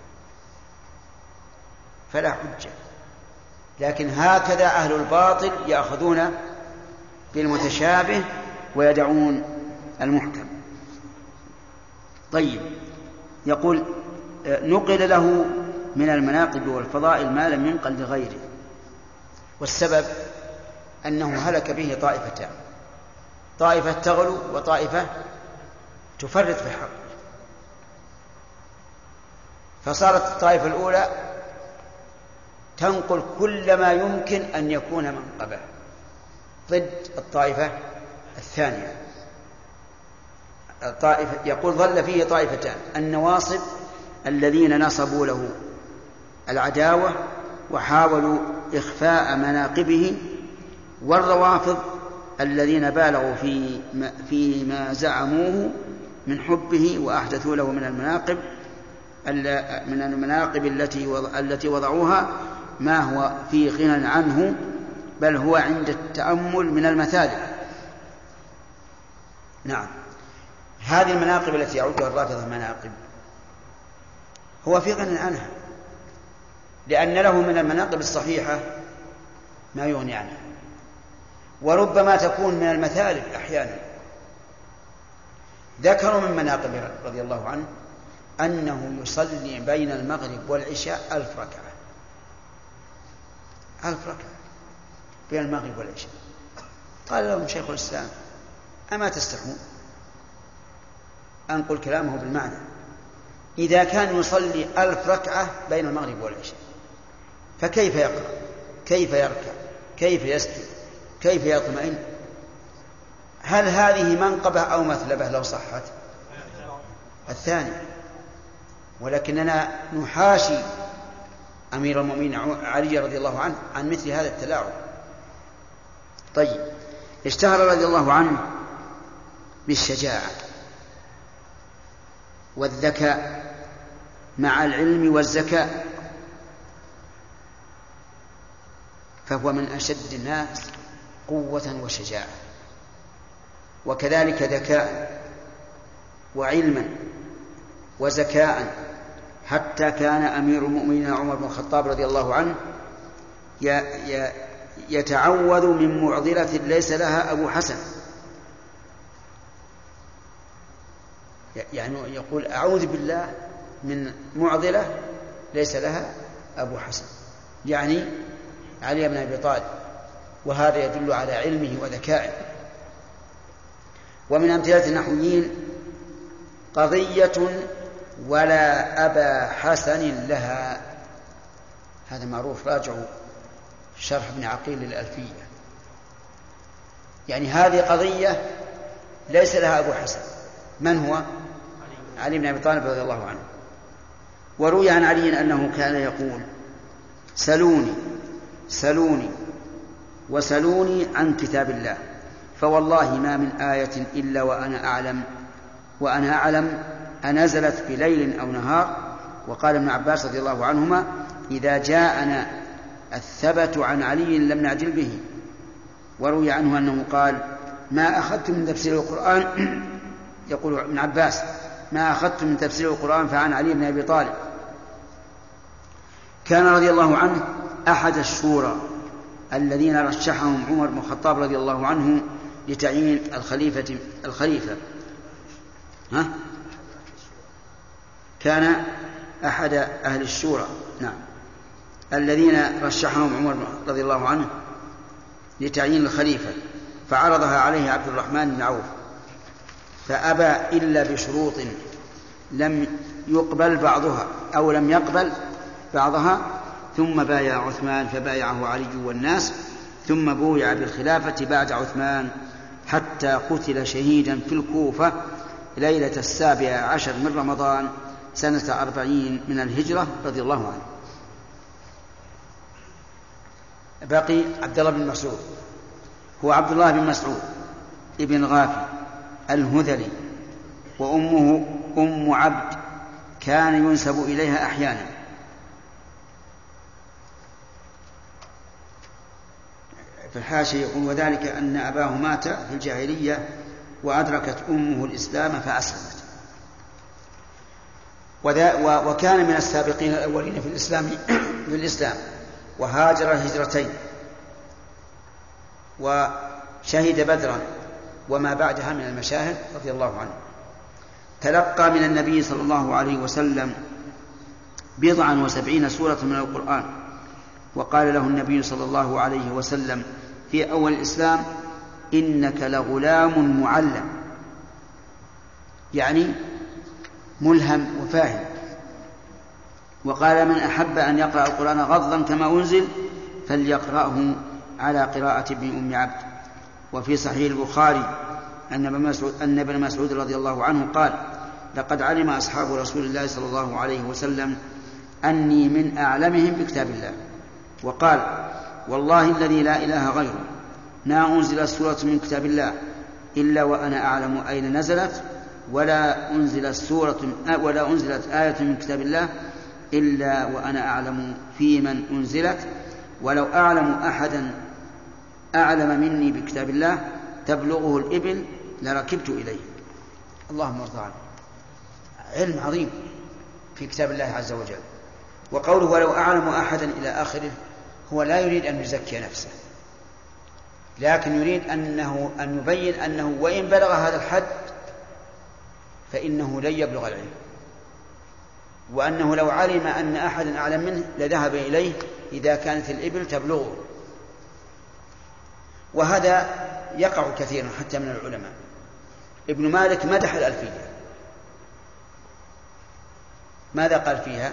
S2: فلا حجة. لكن هكذا أهل الباطل يأخذون بالمتشابه ويدعون المحكم. طيب، يقول نقل له من المناقب والفضائل ما لم ينقل لغيره، والسبب أنه هلك به طائفتان، طائفة تغلو وطائفة تفرط في الحق. فصارت الطائفة الأولى تنقل كل ما يمكن أن يكون منقبة ضد الطائفة الثانية. يقول ظل فيه طائفتان: النواصب الذين نصبوا له العداوة وحاولوا إخفاء مناقبه، والروافض الذين بالغوا فيما زعموه من حبه وأحدثوا له من المناقب التي وضعوها ما هو في غنى عنه، بل هو عند التأمل من المثالب. نعم، هذه المناقب التي يعدها الرافضة مناقب هو في غنى عنها، لأن له من المناقب الصحيحة ما يغني عنها، وربما تكون من المثالب أحيانا. ذكروا من مناقب رضي الله عنه أنه يصلي بين المغرب والعشاء 1000 ركعة، 1000 ركعة بين المغرب والعشاء. قال لهم شيخ الإسلام: أما تستحون؟ أنقل كلامه بالمعنى: إذا كان يصلي 1000 ركعة بين المغرب والعشاء، فكيف يقرأ؟ كيف يركع؟ كيف يسجد؟ كيف يطمئن؟ هل هذه منقبة أو مثلبة لو صحت؟ الثاني. ولكننا نحاشي أمير المؤمنين علي رضي الله عنه عن مثل هذا التلاعب. طيب، اشتهر رضي الله عنه بالشجاعة والذكاء مع العلم والزكاء، فهو من أشد الناس قوة وشجاعة، وكذلك ذكاء وعلما وزكاء، حتى كان أمير المؤمنين عمر بن الخطاب رضي الله عنه يتعوذ من معضلة ليس لها أبو حسن، يعني يقول: أعوذ بالله من معضلة ليس لها أبو حسن، يعني علي بن أبي طالب. وهذا يدل على علمه وذكائه. ومن أمثلة النحويين: قضية ولا أبا حسن لها. هذا معروف، راجعوا شرح ابن عقيل للألفية. يعني هذه قضية ليس لها أبو حسن. من هو؟ علي بن أبي طالب رضي الله عنه. وروي عن علي أنه كان يقول: سلوني سلوني وسلوني عن كتاب الله، فوالله ما من آية إلا وأنا أعلم أنزلت بليل أو نهار. وقال ابن عباس رضي الله عنهما: إذا جاءنا الثبت عن علي لم نعجل به. وروي عنه أنه قال: ما أخذت من تفسير القرآن يقول ابن عباس: ما أخذت من تفسير القرآن فعن علي بن أبي طالب. كان رضي الله عنه أحد الشورى الذين رشحهم عمر بن الخطاب رضي الله عنه لتعيين الخليفة. كان أحد أهل الشورى، نعم، الذين رشحهم عمر رضي الله عنه لتعيين الخليفة، فعرضها عليه عبد الرحمن بن عوف فأبى إلا بشروط لم يقبل بعضها، ثم بايع عثمان فبايعه علي والناس، ثم بويع بالخلافة بعد عثمان حتى قتل شهيدا في الكوفة ليلة 17 من رمضان سنة 40 من الهجرة رضي الله عنه. بقي عبد الله بن مسعود، هو عبد الله بن مسعود ابن غافي الهذلي، وأمه أم عبد كان ينسب إليها أحيانا. في الحاشية يقول: وذلك أن أباه مات في الجاهلية وأدركت أمه الإسلام فأسلمت. وكان من السابقين الأولين في الإسلام وهاجر الهجرتين وشهد بدرا وما بعدها من المشاهد رضي الله عنه. تلقى من النبي صلى الله عليه وسلم 70 سورة من القرآن. وقال له النبي صلى الله عليه وسلم في أول الإسلام: إنك لغلام معلم، يعني ملهم وفاهم. وقال: من أحب أن يقرأ القرآن غضا كما أنزل فليقرأه على قراءة ابن أم عبد. وفي صحيح البخاري أن ابن مسعود رضي الله عنه قال: لقد علم أصحاب رسول الله صلى الله عليه وسلم أني من أعلمهم بكتاب الله. وقال: والله الذي لا إله غيره ما أنزلت سورة من كتاب الله إلا وأنا أعلم أين نزلت، ولا أنزلت آية من كتاب الله إلا وأنا أعلم في من أنزلت، ولو أعلم أحدا أعلم مني بكتاب الله تبلغه الإبل لركبت إليه. اللهم ارضى عنه. علم عظيم في كتاب الله عز وجل. وقوله ولو أعلم أحدا إلى آخره هو لا يريد أن يزكي نفسه، لكن يريد أن يبين أنه وإن بلغ هذا الحد فإنه لن يبلغ العلم، وأنه لو علم أن أحدا أعلم منه لذهب إليه إذا كانت الإبل تبلغه. وهذا يقع كثيرا حتى من العلماء. ابن مالك مدح الألفية، ماذا قال فيها؟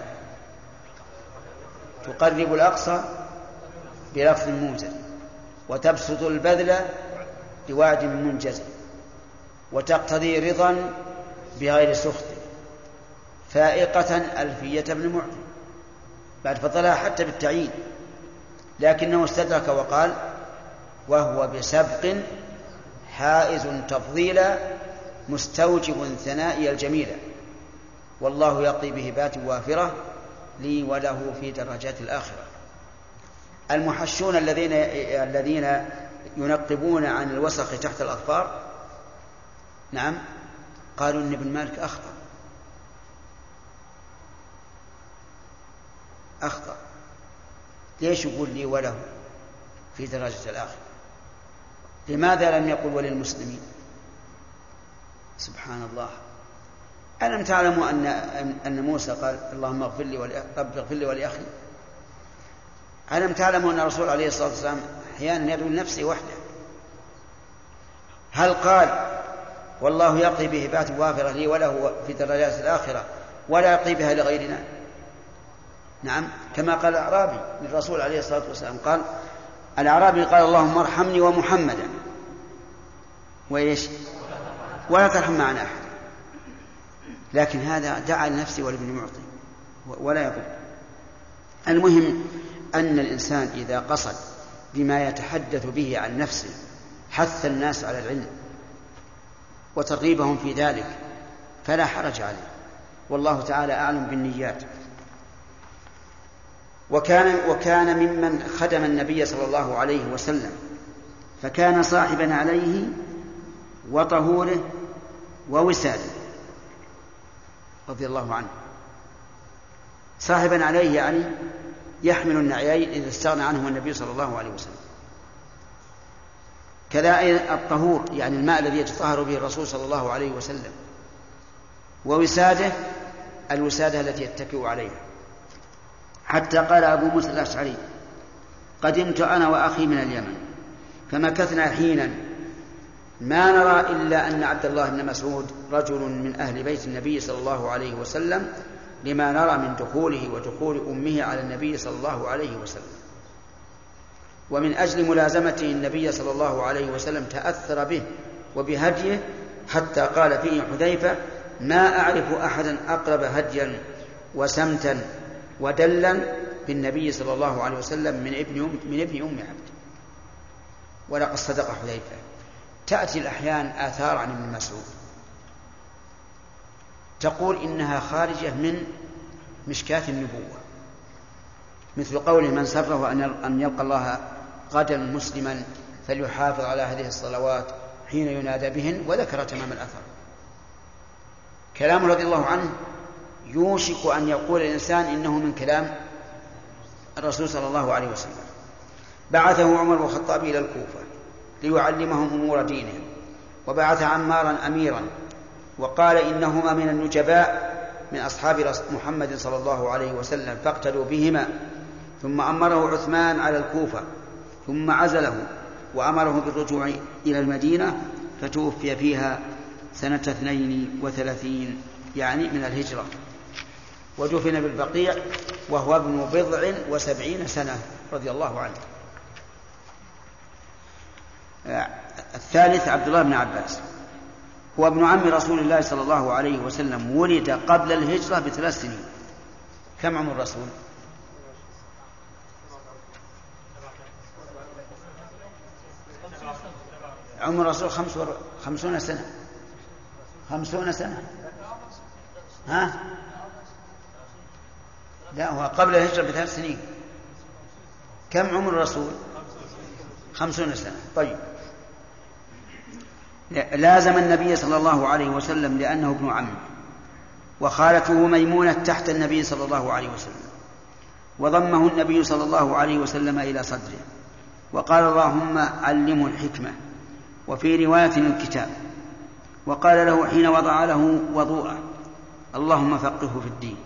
S2: تقرب الأقصى بلفظ موجز، وتبسط البذل بوعد منجز، وتقتضي رضا بغير سخط، فائقة ألفية ابن معطي. بعد فضلها حتى بالتعيين، لكنه استدرك وقال: وهو بسبق حائز تفضيلا مستوجب ثنائي الجميلة، والله يقضي بهبات وافرة لي وله في درجات الآخرة. المحشون الذين ينقبون عن الوسخ تحت الأظفار، نعم، قالوا إن ابن مالك أخطأ. ليش يقول لي وله في درجة الآخرة؟ لماذا لم يقل وللمسلمين؟ سبحان الله. ألم تعلموا أن موسى قال: اللهم اغفر لي رب اغفر لي ولأخي؟ ألم تعلموا أن الرسول عليه الصلاة والسلام أحيانا يدعو لنفسه وحده؟ هل قال والله يقضي بهبات وافرة لي وله في درجات الآخرة ولا يقضي بها لغيرنا؟ نعم، كما قال الأعرابي للرسول عليه الصلاة والسلام، قال الأعرابي قال اللهم ارحمني ومحمدا وإيش ولا ترحم معنا أحد، لكن هذا دعا لنفسه ولابن معطي ولا يضر. المهم أن الإنسان إذا قصد بما يتحدث به عن نفسه حث الناس على العلم وترغيبهم في ذلك فلا حرج عليه، والله تعالى أعلم بالنيات. وكان ممن خدم النبي صلى الله عليه وسلم، فكان صاحبا عليه وطهوره ووساده رضي الله عنه. صاحبا عليه يعني يحمل النعيين إذا استغنى عنهم النبي صلى الله عليه وسلم. كذا الطهور يعني الماء الذي يتطهر به الرسول صلى الله عليه وسلم، ووساده الوسادة التي يتكئ عليها. حتى قال أبو موسى الأشعري قدمت أنا وأخي من اليمن فمكثنا حينا ما نرى إلا أن عبد الله بن مسعود رجل من أهل بيت النبي صلى الله عليه وسلم، لما نرى من دخوله ودخول أمه على النبي صلى الله عليه وسلم. ومن أجل ملازمته النبي صلى الله عليه وسلم تأثر به وبهديه، حتى قال فيه حذيفة ما أعرف أحدا أقرب هديا وسمتا ودلا بالنبي صلى الله عليه وسلم من ابن أم عبد. ولقد صدق حذيفة. تأتي الأحيان آثار عن ابن مسعود تقول إنها خارجة من مشكاة النبوة، مثل قوله من سره أن يلقى الله غدا مسلما فليحافظ على هذه الصلوات حين ينادى بهن، وذكر تمام الأثر. كلام رضي الله عنه يوشك أن يقول الإنسان إنه من كلام الرسول صلى الله عليه وسلم. بعثه عمر بن الخطاب إلى الكوفة ليعلمهم أمور دينهم، وبعث عمارا أميرا، وقال إنهما من النجباء من أصحاب محمد صلى الله عليه وسلم فاقتدوا بهما. ثم أمره عثمان على الكوفة، ثم عزله وأمره بالرجوع إلى المدينة، فتوفي فيها سنة 32 يعني من الهجرة، ودفن بالبقيع وهو ابن 70 سنة رضي الله عنه. الثالث عبد الله بن عباس، هو ابن عم رسول الله صلى الله عليه وسلم، ولد قبل الهجرة ب3 سنين. كم عمر الرسول؟ عمر الرسول 50 سنة. 50 سنة. ها؟ لا، هو قبل الهجرة ب3 سنين. كم عمر الرسول؟ 50 سنة. طيب، لازم النبي صلى الله عليه وسلم لأنه ابن عمه، وخالته ميمونة تحت النبي صلى الله عليه وسلم، وضمه النبي صلى الله عليه وسلم إلى صدره وقال اللهم علمه الحكمة، وفي رواية الكتاب، وقال له حين وضع له وضوءه اللهم فقهه في الدين.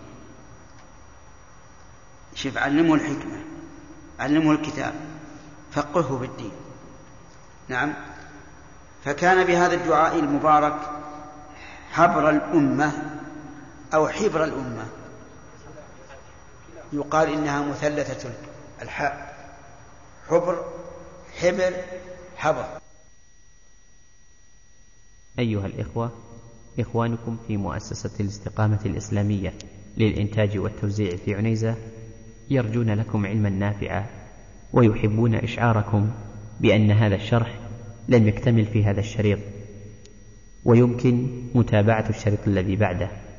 S2: شوف، علمه الحكمة، علمه الكتاب، فقهه في الدين. نعم. فكان بهذا الدعاء المبارك حبر الأمة أو حبر الأمة. يقال إنها مثلثة الحاء، حبر، حبر، حبر.
S1: أيها الإخوة، إخوانكم في مؤسسة الاستقامة الإسلامية للإنتاج والتوزيع في عنيزة يرجون لكم علما نافعا، ويحبون إشعاركم بأن هذا الشرح لم يكتمل في هذا الشريط، ويمكن متابعة الشريط الذي بعده.